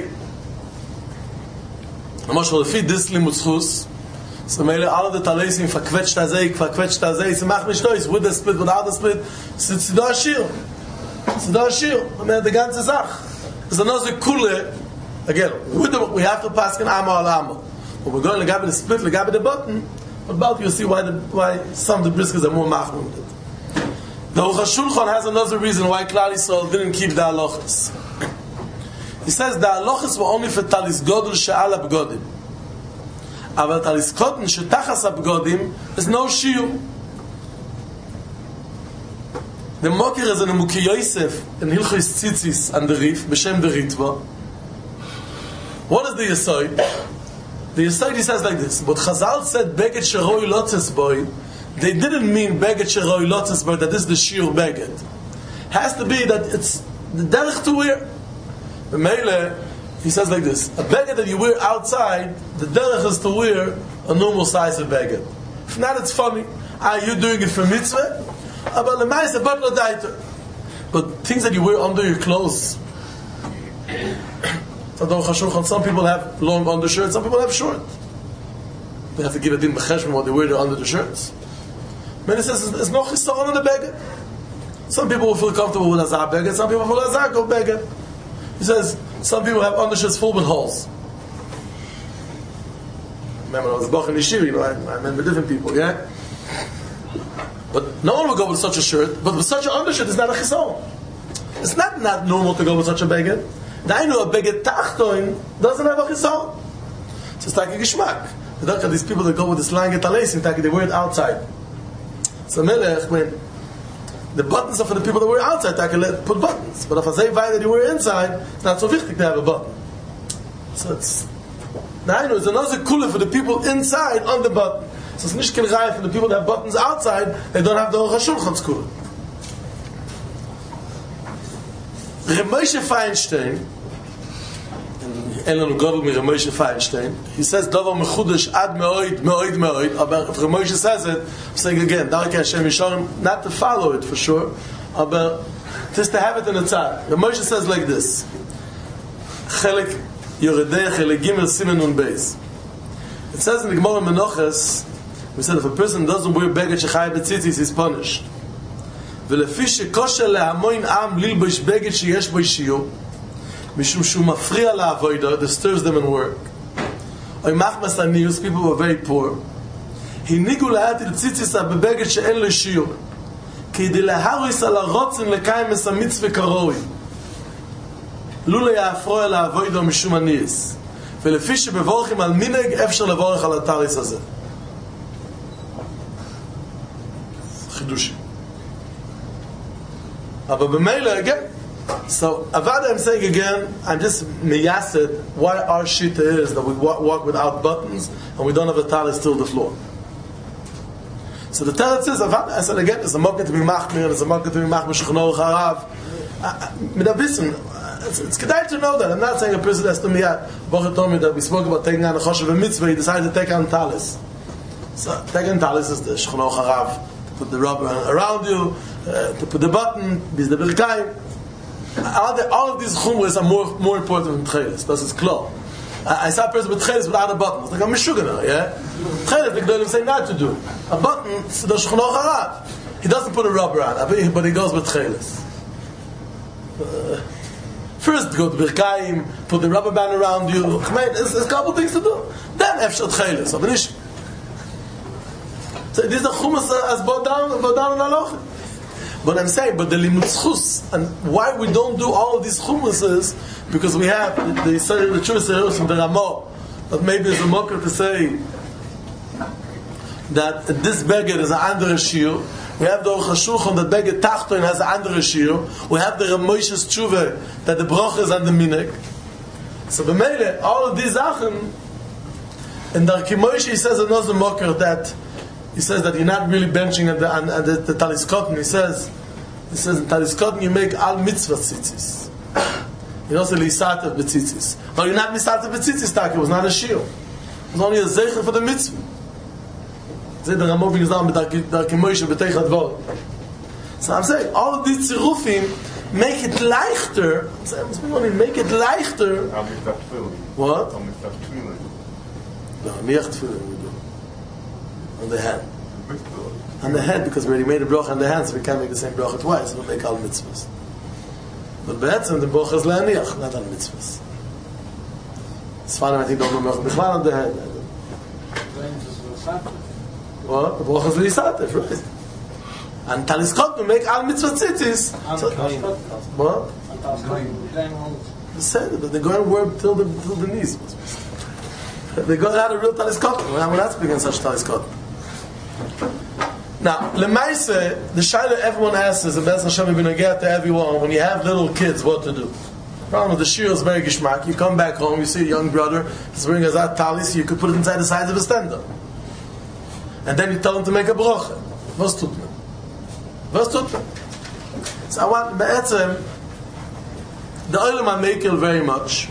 Moshe Lefi, this limud schus. So Mele, all of the Talesim, verquetscht azei, verquetscht azei, sie macht mich durch, with the split, without the split, it's da shir. It's da shir. I mean, the ganze Sach. It's another kule, again, with the, we have to pass in Amo al Amo. But we're going to legabe the split, legabe the button, but about you'll see why, the, why some of the briskers are more machmir with it. The Aruch HaShulchan has another reason why Klal Yisrael didn't keep the halachas. He says the halachas were only for talis godel she'al abgodim. But talis kotten she'tachas abgodim is no shiur. The Mokir is in the Muki Yosef in Hilchos Tzitzis and the Rif, B'Shem the Ritva. What is the Yesod? The Yesod, he says like this, but Chazal said beged sheroi lotzes boy. They didn't mean beged sheroi lotzes boy, that this is the shiur beged. Has to be that it's the derech to wear. The Mele, he says like this, a beged that you wear outside, the derech is to wear a normal size of beged. If not, it's funny. Are you doing it for mitzvah? But the mice, but not daiter. But things that you wear under your clothes. Some people have long undershirts, some people have short. They have to give a din b'cheshbon what they wear under the shirts. Many says there's no chisaron on the beged. Some people will feel comfortable with a zah beged, some people will have a zah beged. He says some people have undershirts full with holes. Remember, I was a bach in yeshiva, you know, I, I remember different people, yeah? But no one will go with such a shirt, but with such an undershirt, it's not a chisaron. It's not not normal to go with such a beged. I know a beged tachtoin doesn't have a chisaron. So it's like a gishmak. These people that go with this lange talesim, they wear it outside. So melech, when the buttons are for the people that wear outside, they can put buttons. But if I say that you wear inside, it's not so wichtig to have a button. So it's now I know it's another kula for the people inside on the button. So it's nicht kein Reihe for the people that have buttons outside, they don't have the Aruch HaShulchan's kula. Reb Moshe Feinstein, Elon Gadol mi Reb Moshe Feinstein, he says davar mechudesh ad meoid meoid meoid. But if Reb Moshe says it, I'm saying again, Darkei Hashem Yisharim, not to follow it for sure, but just to have it in the tzad. Reb Moshe says like this: Chelek Yoredei Chelek Gimel Simen Nun Beis. It says in the Gemara Menachos, we said if a person doesn't wear beged shechai betzitzis, he's punished. ולפי שקושר להמון עם ללבוש בגד שיש בו שיעור משום שהוא מפריע לעבודה, disturbs them in work, או מחמס הניוס, people were very poor, הניגו להטיל ציציסה בבגד שאין לו שיעור כדי להרוס על הרוצן לקיים את המצווה כראוי לא יהפרו אל העבודה משום הניוס, ולפי שבבורכים על מנהג אפשר לבורך על התריס הזה. חידושי. But b'meila again. So Avada, I'm saying again, I'm just miyasid why our shita is that we walk, walk without buttons and we don't have a talis till the floor. So the teretz is Avada. I said again, it's a moket to be machmir, it's a moket to be machmir shechno charav. It's it's kedai to know that. I'm not saying a person has to miyad. Bocher told me that we spoke about taking on a choshev and mitzvah. He decided to take on talis. So taking talis is the shechno charav. Put the rubber around you, uh, to put the button, this the birkayim. All, the, all of these chumras are more more important than tchelis. This is klar. I, I saw a person with tchelis without a button. It's like I'm mishugana, yeah. Tchelis, the Gedolim say not to do. A button, it's the shechno charav. He doesn't put a rubber on, but he goes with tchelis. Uh, first, go to birkayim, put the rubber band around you. There's, there's a couple things to do. Then efshar tchelis. Aber nicht. So these are chumas as brought down, brought down in halacha. But I'm saying, but the limud chus, and why we don't do all of these chumas is because we have the the, the truth is from the Ramah that maybe it's a mocker to say that this beged is an andere shir. We have the Aruch HaShulchan that beged tachton has an andere shir. We have the Reb Moshe's tshuva that the broch is on the minik. So the meile, all of these zachen, and Darkei Moshe he says another mocker that. He says that you're not really benching at the, at the, the talis cotton. He says, he says in talis cotton you make al mitzvah tzitzis. You don't say lisatev betzitzis. No, you're not lisatev betzitzis. Tak, it was not a shiur. It was only a zeicher for the mitzvah. Zeh the Ramah brings down Darkei Moshe b'teichat vod. So I'm saying all of these tzirufim make it leichter. I'm saying make it leichter. What? No, miach tefillin. On the hand. On the head, because we already made a bracha on the hand, so we can't make the same bracha twice. We'll make all mitzvahs. But be'etzem, the bracha is le'aniach, not on mitzvahs. Sfanim, I think, don't know b'chlan on the head. What? The bracha is le'isatef, right? And talis kot, we make all mitzvah tzitzis. What? They said that they're going to work till the, till the knees. They're going to have a real talis kot. We're not speaking such talis kot. Now, lemaise, the shaila everyone asks is, and that's Hashem going to get to everyone, when you have little kids, what to do. The problem with the shir is very gishmak. You come back home, you see a young brother, he's wearing a zat talis, you could put it inside the sides of a stand-up. And then you tell him to make a brocha. Was tut man? Was tut man? So I want, be'etzem, the oilem I make very much,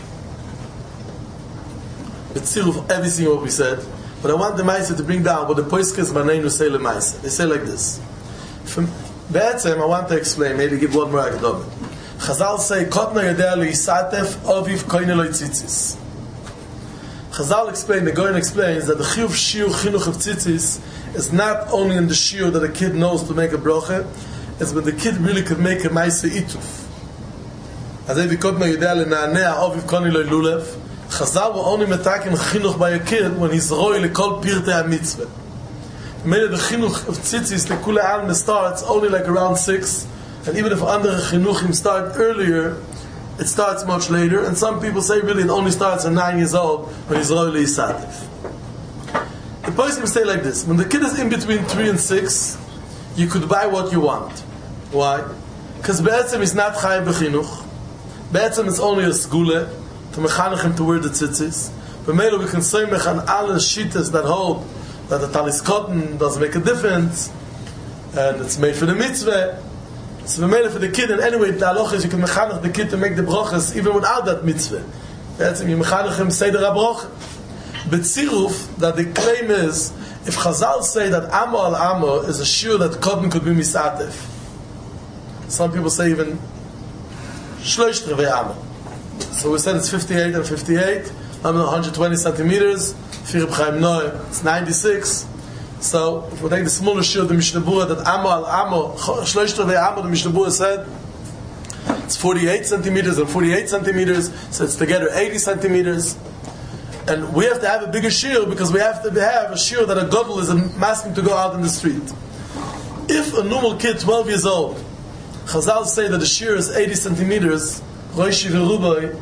it's still everything what we said. But I want the Maisa to bring down what the Poiskes Maneinu say le Maisa. They say like this. From, Be'etzem, I want to explain, maybe give one more akdom. Chazal say, Kotna yodea le'isatef oviv koine lo tzitzis. Chazal explain, the Goyen explains that the chiyuv shiur chinuch of tzitzis is not only in the shiur that a kid knows to make a broche, it's when the kid really could make a maise ituf. As if Kotna yodea le'na'anea oviv koine lo lulev, Chazal will only metaken chinuch by a kid when he's roi lekol pirtei ha-mitzvah. Maybe the chinuch of tzitzis, the kula alma starts only like around six, and even if andere chinuchim start earlier, it starts much later, and some people say really it only starts at nine years old when he's roi leisatif. The person will say like this: when the kid is in between three and six, you could buy what you want. Why? Because be'etzem is not chayav b'chinuch. Be'etzem is only a skule to mechanech him to wear the tzitzis. But maybe we can say mechan alle shitas that hold that the talis cotton doesn't make a difference, and it's made for the mitzvah. It's made for the kid, and anyway, the halacha is you can mechanech the kid to make the brochas even without that mitzvah. That's you mechanech him seder ha-brocha. But tziruf, that the claim is, if Chazal say that amo al amo is a shiur that cotton could be misatef. Some people say even shloish trevei amo. So we said it's fifty-eight and fifty-eight, I'm one hundred twenty centimeters. Firib Chaim Noy, it's ninety-six. So if we take the smaller shiur, the Mishnah Berurah, that amo al amo, shloish trevei amo, the Mishnah Berurah said, it's forty-eight centimeters and forty-eight centimeters, so it's together eighty centimeters. And we have to have a bigger shiur because we have to have a shiur that a gadol is asking to go out in the street. If a normal kid, twelve years old, Chazal say that the shiur is eighty centimeters, Roishi v'rubai,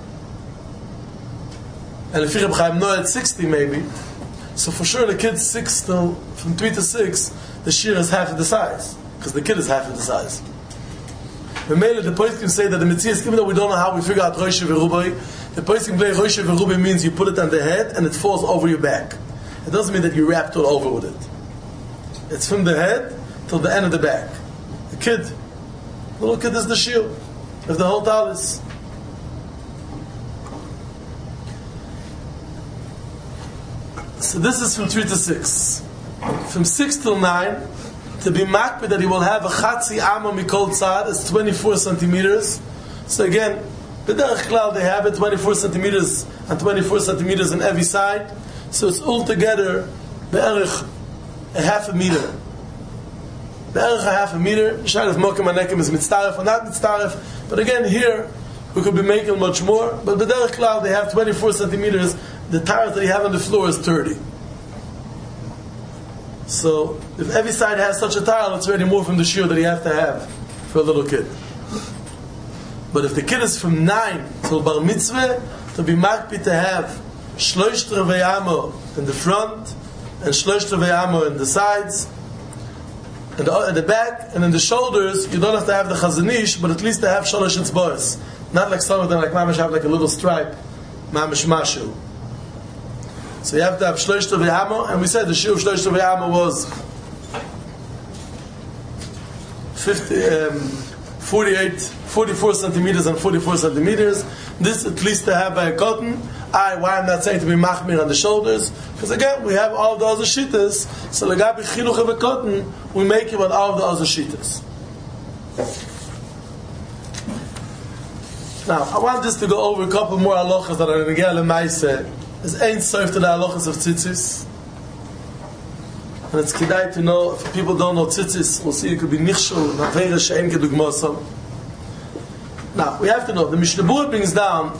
and if Firib Chaim Noy at sixty maybe, so for sure the kid six till from three to six, the shiur is half of the size because the kid is half of the size. But mainly the point can say that the mitzvah, even though we don't know how we figure out Roishi v'rubai, the point can say Roishi v'rubai means you put it on the head and it falls over your back. It doesn't mean that you wrapped all over with it. It's from the head till the end of the back. The kid, the little kid is the shiur of the whole talis. So this is from three to six. From six till nine, to be makbid that he will have a chatzi amma mikol tzad, it's twenty-four centimeters. So again, b'derech klal they have it twenty-four centimeters and twenty-four centimeters on every side. So it's altogether be'erech a half a meter. Be'erech a half a meter. Shayr if mokem anekim is mitztaref or not mitztaref. But again here, we could be making much more. But b'derech klal they have twenty-four centimeters. The tires that you have on the floor is thirty. So, if every side has such a tile, it's already more from the shiur that you have to have for a little kid. But if the kid is from nine till bar mitzvah, to be makpi to have shloish trevei amo in the front, and shloish trevei amo in the sides, and the, at the back, and in the shoulders, you don't have to have the chazanish, but at least to have shalosh etzbois. Not like some of them, like mamash have like a little stripe, mamash mashu. So you have to have shloish trevei amo, and we said the shiur of shloish trevei amo was fifty, um, forty-eight, forty-four centimeters and forty-four centimeters. This at least to have by a cotton. I, why I'm not saying to be machmir on the shoulders? Because again, we have all the other shittas. So legabi chinuch of a cotton, we make it on all of the other shittas. Now, I want this to go over a couple more halachas that are in the Gele Maise. There's ein soif to the halachas of tzitzis. And it's kedai to know, if people don't know tzitzis, we'll see it could be nichshul, navera she'en kedugmosam. Now, we have to know, the Mishnah Berurah brings down,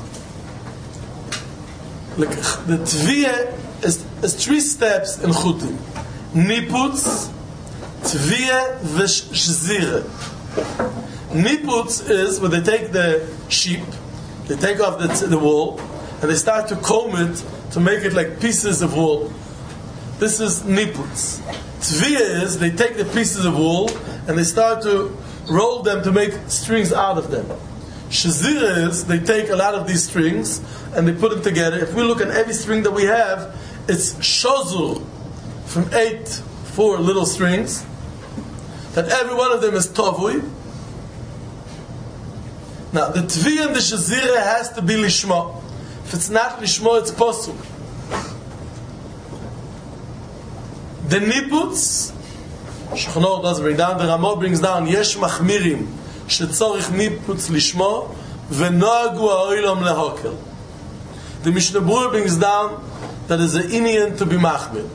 like, the tviyah is, is three steps in chutim. Niputz, tviyah, v'shzire. Niputz is when they take the sheep, they take off the, the wool, and they start to comb it to make it like pieces of wool. This is niputz. Tviyah is they take the pieces of wool and they start to roll them to make strings out of them. Shazira is they take a lot of these strings and they put them together. If we look at every string that we have, it's shozur from eight, four little strings. That every one of them is tovui. Now the tviyah and the shazira has to be lishma. If it's not lishmo, it's posuk. The niputz Shulchan Aruch doesn't bring down. The Ramah brings down Yesh Machmirim shetzorich niputz lishmo v'noagu ha'olam lehokel. The Mishnah Berurah brings down that is an inyan to be machmir.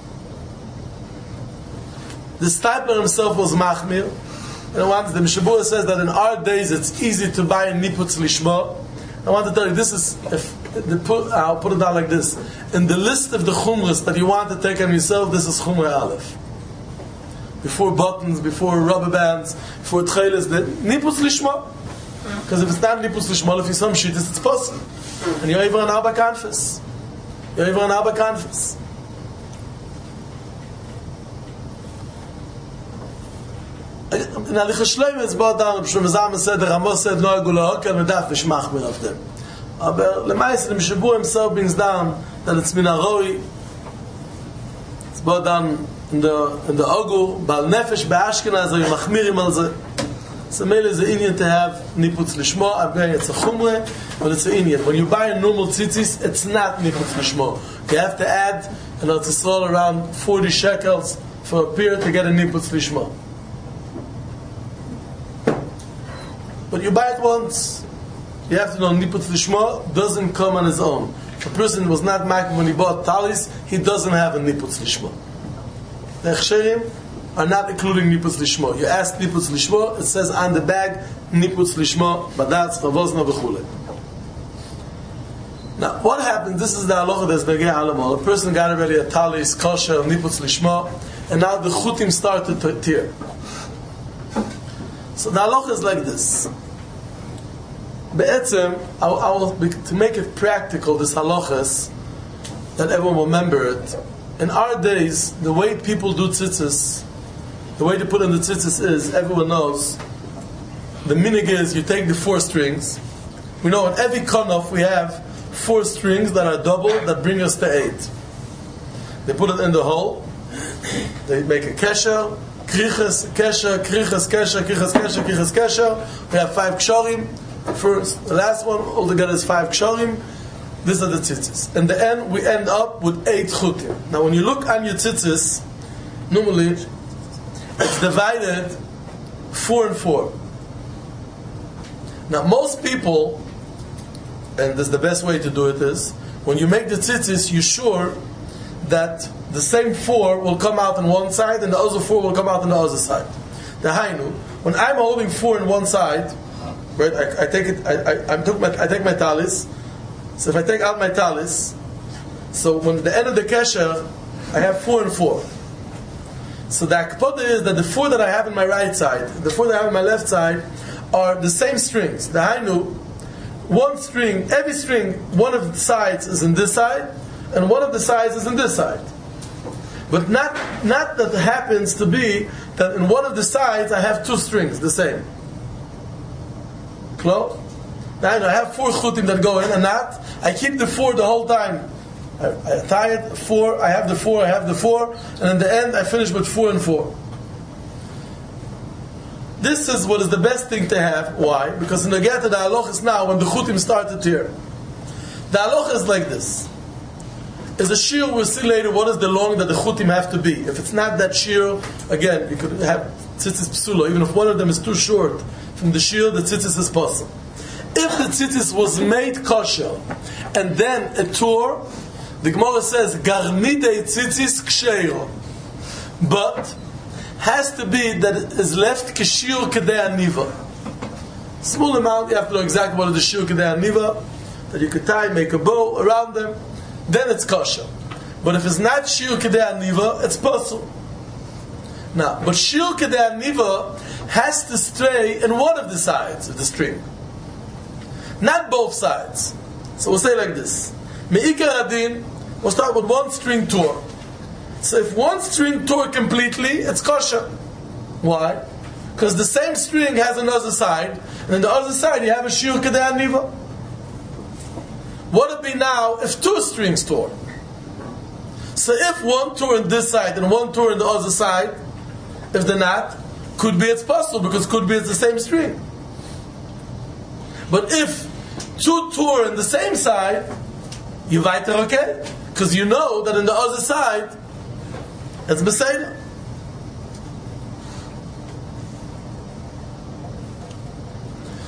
The Steipler himself was machmir, and once the Mishnah Berurah says that in our days it's easy to buy a niputz lishmo. I want to tell you, this is, if the put, I'll put it down like this. In the list of the chumras that you want to take on yourself, this is chumra aleph. Before buttons, before rubber bands, before tcheles, the niputz lishmo. Because if it's not niputz lishmo, if you some shit, it's possible. And you're even an Abba Kanfus. You're even an Abba Kanfus. In Alicha Shleim it's brought down, Shlomo Zalman said, the Ramah said, no agula hokel medaf v'shmachmir of them. But Lemais, the Mishnah Berurah himself brings down that it's min haroi. It's brought down in the in the Ogu, Bal Nefesh be'Ashkenaz, or Machmirim al zeh. So mainly is an Indian to have niputz lishmo. I'm going, it's a chumre, but it's an Indian. When you buy a normal tzitzis, it's not niputz lishmo. You have to add, and it's all around forty shekels for a period to get a niputz lishmo. But you buy it once. You have to know niputz lishmo doesn't come on his own. If a person was not making when he bought talis, he doesn't have a niputz lishmo. The Echsherim are not including niputz lishmo. You ask niputz lishmo, it says on the bag niputz lishmo, badatz, chavozna, v'chule. Now, what happens? This is the halacha that's begei alamal. A person got already a talis, kosher, niputz lishmo, and now the chutim started to tear. So the halacha is like this. Be'etzem, I will, to make it practical, this halachas, that everyone will remember it. In our days, the way people do tzitzis, the way to put in the tzitzis is, everyone knows, the minig is, you take the four strings. We know in every konof we have four strings that are double, that bring us to eight. They put it in the hole, they make a kesher, kriches, kesher, kriches, kesher, kriches, kesher, kriches, kesher. We have five ksharim. First, the last one, altogether is five ksharim. These are the tzitzis. In the end, we end up with eight chutim. Now, when you look on your tzitzis, normally, it's divided four and four. Now, most people, and this is the best way to do it is, when you make the tzitzis, you're sure that the same four will come out on one side and the other four will come out on the other side. The hainu, when I'm holding four on one side, right, I, I take it, I, I, I, took my, I take my talis. So if I take out my talis, so when at the end of the kesher, I have four and four. So the akpoda is that the four that I have in my right side, the four that I have in my left side, are the same strings. The hainu, one string, every string, one of the sides is in this side, and one of the sides is in this side. But not, not that it happens to be that in one of the sides I have two strings, the same. Close? Now I have four chutim that go in, and not, I keep the four the whole time. I, I tie it, four, I have the four, I have the four, and in the end I finish with four and four. This is what is the best thing to have. Why? Because in the get to the halach is now when the chutim start to tear. The halach is like this. Is a shear, we'll see later what is the long that the chutim have to be. If it's not that shear, again, you could have tzitzis psula. Even if one of them is too short from the shear, the tzitzis is possible. If the tzitzis was made kosher and then it tore, the Gemara says garnidei tzitzis ksheiro, but has to be that it is left kishir kedei aniva. Small amount, you have to know exactly what is the shir kedei aniva, that you could tie, make a bow around them, then it's kosher. But if it's not shir kedei aniva, it's possible. Now, but shir kedei aniva has to stray in one of the sides of the string, not both sides. So we'll say like this: Me'ikar adin, we'll start with one string tore. So if one string tore completely, it's kosher. Why? Because the same string has another side, and on the other side you have a shir kedei aniva. What would it be now if two strings tore? So if one tore on this side and one tore on the other side, if they're not, could be it's possible because could be it's the same string. But if two tore on the same side, you weiter okay, because you know that on the other side it's beseder.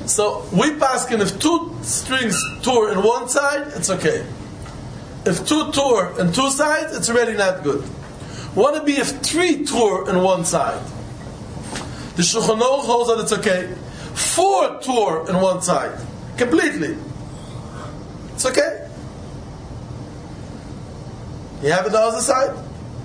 So we paskin if two strings tour in one side, it's okay. If two tour in two sides, it's already not good. Want to be if three tour in one side. The Shulchan Aruch holds that it's okay. Four tour in one side, completely. It's okay. You have it on the other side.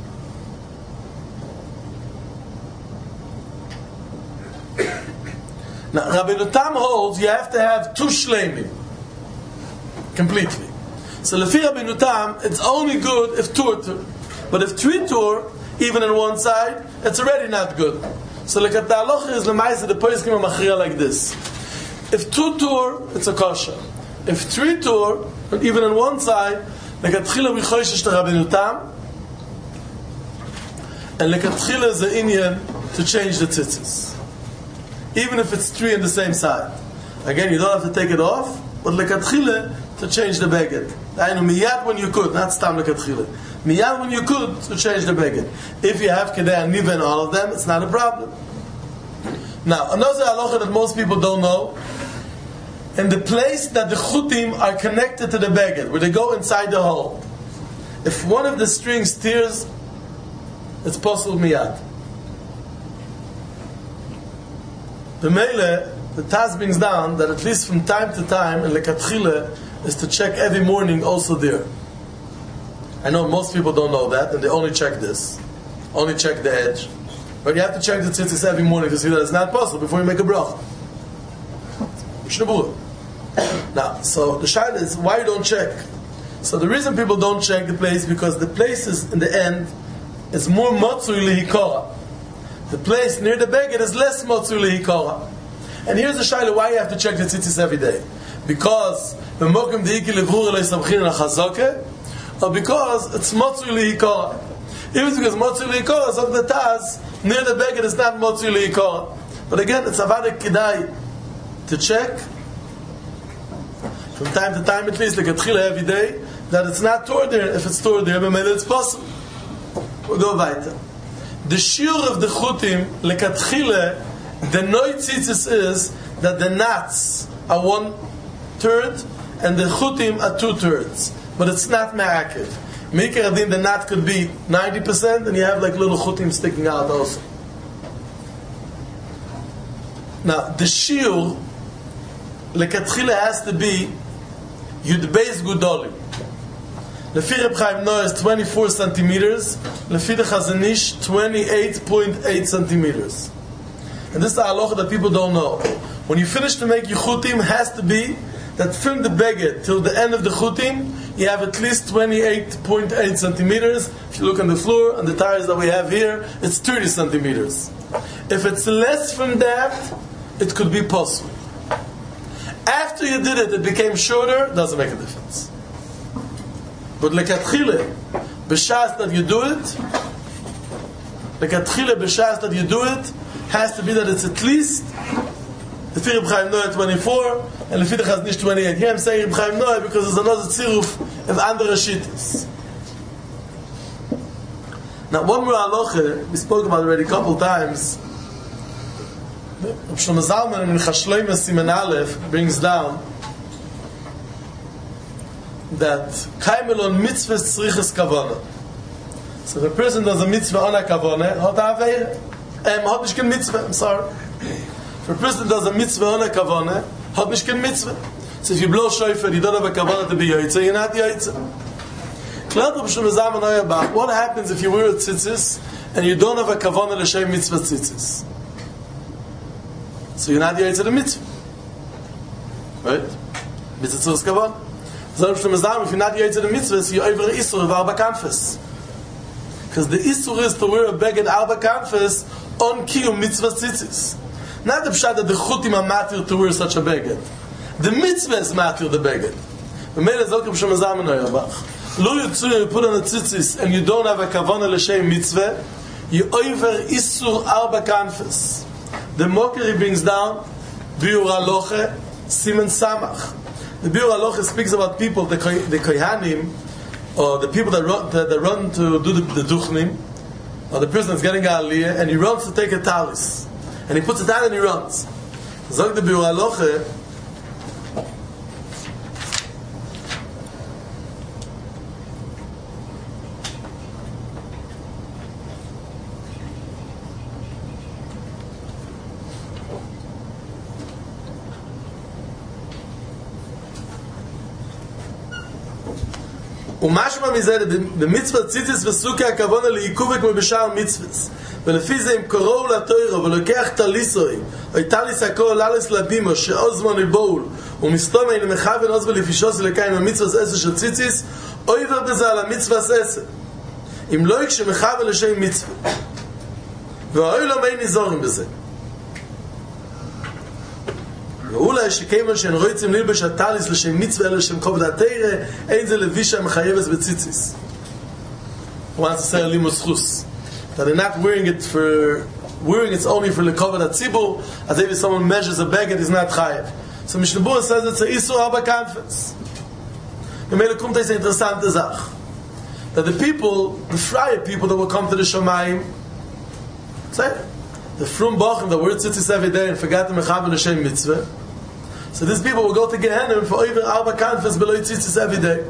Now, Rabbeinu Tam holds you have to have two shleimim, completely. So, Lefi Rabbeinu Tam, it's only good if two are two. But if three tour, even in one side, it's already not good. So, look at the halacha is l'maisa the poskim are machriya like this. If two tour, it's a kosher. If three tour, even in one side, like at tchila b'choishesh to Rabbeinu Tam, and like at tchila is the inyan to change the tzitzis. Even if it's three on the same side. Again, you don't have to take it off, but lekatchile to change the beged. I know miyad when you could, not stam lekatchile. Miyad when you could to change the beged. If you have kedei aniva in all of them, it's not a problem. Now, another halacha that most people don't know, in the place that the chutim are connected to the beged, where they go inside the hole, if one of the strings tears, it's possible miyad. The Mele, the Taz brings down that at least from time to time, in Lekatchile, is to check every morning also there. I know most people don't know that, and they only check this. Only check the edge. But you have to check the tzitzis every morning to see that it's not possible before you make a bracha. Now, so the shayla is, why you don't check? So the reason people don't check the place, because the place is, in the end, is more matzui lihikora. The place near the beged is less motzur lehikara. And here's the shayla why you have to check the tzitzis every day. Because the mokim deiki levrur elei samchin and achazake, or because it's motzur lehikara. If it's because motzur lehikara, so the taz near the beged is not motzur lehikara. But again, it's avada kedai to check from time to time at least, like a tchila every day, that it's not stored there. If it's stored there, maybe it's possible. We'll go weiter. The shiur of the chutim, lekatchile, the noi tzitzis is that the knots are one third and the chutim are two thirds. But it's not ma'akiv. Mikar adin, the knot could be ninety percent and you have like little chutim sticking out also. Now, the shiur, lekatchile has to be yud beis gudolim. Lefi Reb Chaim Noah is twenty-four centimeters. Lefi the Chazon Ish, twenty-eight point eight centimeters. And this is the halacha that people don't know. When you finish to make your chutim, has to be that from the beged till the end of the chutim, you have at least twenty-eight point eight centimeters. If you look on the floor, on the tires that we have here, it's thirty centimeters. If it's less from that, it could be possible. After you did it, it became shorter, doesn't make a difference. But lekatchile, b'shas that you do it, lekatchile b'shas that you do it, has to be that it's at least Lefi Reb Chaim Noah twenty-four and Lefi the Chazon Ish twenty-eight. Here I'm saying Reb Chaim Noah because there's another tziruf of andere shittas. Now one more halacha we spoke about already a couple times. Reb Shlomo Zalman in Chashloim Siman Aleph brings down that kaimelon mitzvahs tzriches kavana. So if a person does a mitzvah on a kavana, hot aveir, um, hot nicht kein mitzvah. I'm sorry. If a person does a mitzvah on a kavana, hot nicht kein mitzvah. So if you blow shofar, you don't have a kavana to be yoytze, you're not yoytze. What happens if you wear a tzitzis and you don't have a kavana l'shem mitzvah tzitzis? So you're not yoytze the mitzvah, right? Mitzvah tzriches kavana. If you're not yoytze the mitzvahs, you're over isur of arba kanfes. Because the isur is to wear a beged arba kanfes on kiyum mitzvah tzitzis. Not the pshat that the chutim are matir to wear such a beged. The mitzvah is matir the beged. The mele zok Reb Shlomo Zalman Auerbach. Lo yitzu, you put on a tzitzis and you don't have a kavanah l'shem mitzvah, you over isur arba kanfes. The Mokeri brings down biur haloche siman samach. The Biur Halocha speaks about people, the the kohanim, or the people that run, that, that run to do the, the duchnim, or the person that's getting a aliyah, and he runs to take a talis, and he puts it down and he runs. Sagt der Biur Aloche, ומשמע מזה, במצוות ציציס וסוכי הכוונה לעיכוב כמו בשאר מצווס. ולפי זה אם קוראו לתוירו ולוקח תליסוי, או תליס הכל ללס לבימו, שעוזמן לבול, ומסתומי למכוון עוז ולפישוס ולקיים המצווס עשר של ציציס, או עבר בזה על המצווס עשר. אם לא יקשה מכוון לשם מצווה. ואוי לא מי נזורים בזה. ואולי שכיוון שהן רוצים ללבש הטליס לשם מצווה אלא לשם כובד התירה, אין זה לבישה מחייבס בציציס. He wants to say a limus chus. That they're not wearing it for, wearing it's only for the kavod hatzibur, as if someone measures a bag and is not chayev. So Mishnah Berurah says it's a isur arba kanfes. And Mele kommt eine interessante Sache. That the people, the fryer people that will come to the Shomayim, say, the frum bachim that wear tzitzis every day and forget the mechaber l'shem mitzvah, so these people will go to Gehenna for over arba kanfes below tzitzis every day.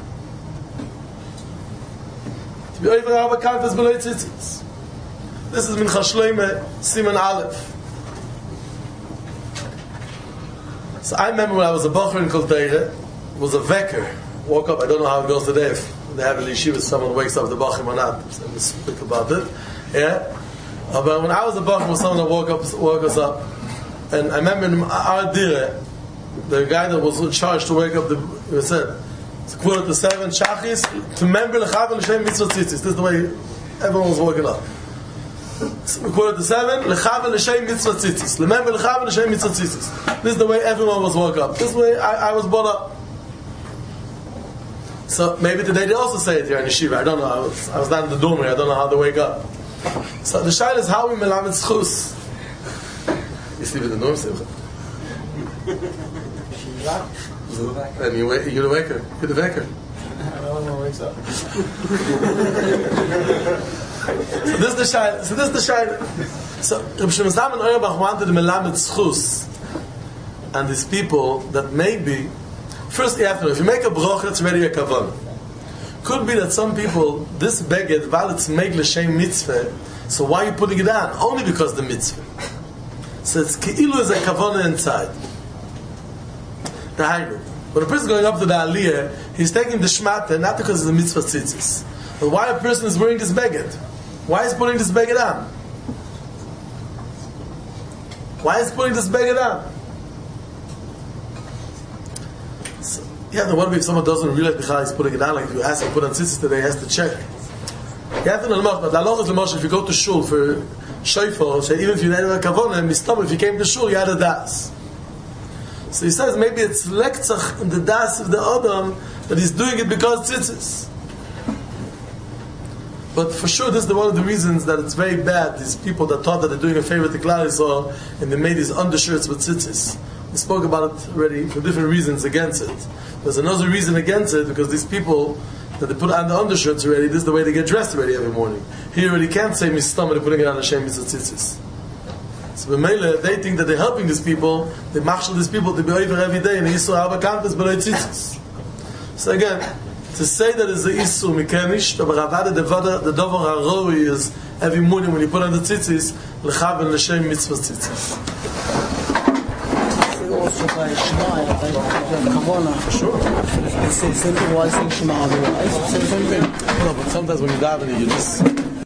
To be over arba kanfes below tzitzis. This is Mincha Shloimeh, Siman Aleph. So I remember when I was a bacher in Kol Teire, it was a veker. Woke up, I don't know how it goes today, if they have a yeshiva, someone wakes up the bachim or not. So we speak about it. Yeah? Uh, but when I was a bachim, was someone that woke up, woke us up. And I remember in our dire, the guy that was in charge to wake up, the, he said, it's quarter to seven, shachis, to remember l'chav l'shem mitzvah tzitzis. This is the way everyone was waking up. Quarter to seven, l'chav l'shem mitzvah tzitzis. Remember l'chav l'shem mitzvah tzitzis. This is the way everyone was woke up. This way I, I was brought up. So maybe today they also say it here in yeshiva. I don't know. I was, I was not in the dorm here. I don't know how they wake up. So the shaila is how we melamed schus. You sleep in the dorm, Simcha? And you wake, you're the waker. You're the waker. I don't know wakes up. So this is the shaila. So this is the shaila. So Reb Shimon Zalman Auerbach wanted to melamed schus, and these people that maybe. First, you have to know, if you make a brocha, it's already a kavanah. Could be that some people, this beged, while it's make l'shem mitzvah, so why are you putting it on? Only because the mitzvah. So it's ki'ilu is a kavanah inside. The haynu. When a person is going up to the aliyah, he's taking the shmata, not because it's a mitzvah tzitzis. But why a person is wearing this beged? Why is he putting this beged on? Why is he putting this beged on? Yeah, then what if someone doesn't realize Bichal he's putting it on? Like if you ask him to put on tzitzis today, he has to check. You have to know, but the halach is the most, if you go to shul for shofar, so even if you had a kavanah, mistam, if you came to shul, you had a das. So he says maybe it's lektzach in the das of the Adam that he's doing it because tzitzis. But for sure, this is the, one of the reasons that it's very bad. These people that thought that they're doing a favor to Klal Yisrael and they made these undershirts with tzitzis. We spoke about it already for different reasons against it. There's another reason against it because these people that they put on the undershirts already, this is the way they get dressed already every morning. He already can't say mistam, they're putting it on Hashem tzitzis. So b'meila, they think that they're helping these people, they machshel these people to be over every day and the Yisur Arba Kanfes below tzitzis. So again, to say that it's the Yisur Mikenish, the Ravada, the Dover HaRoi is every morning when you put on the tzitzis, l'chav and l'shem mitzvah tzitzis. Also by Shema, by Kavana. Sure. They say simple wise thing Shema otherwise. Same thing. No, but sometimes when you daven, you just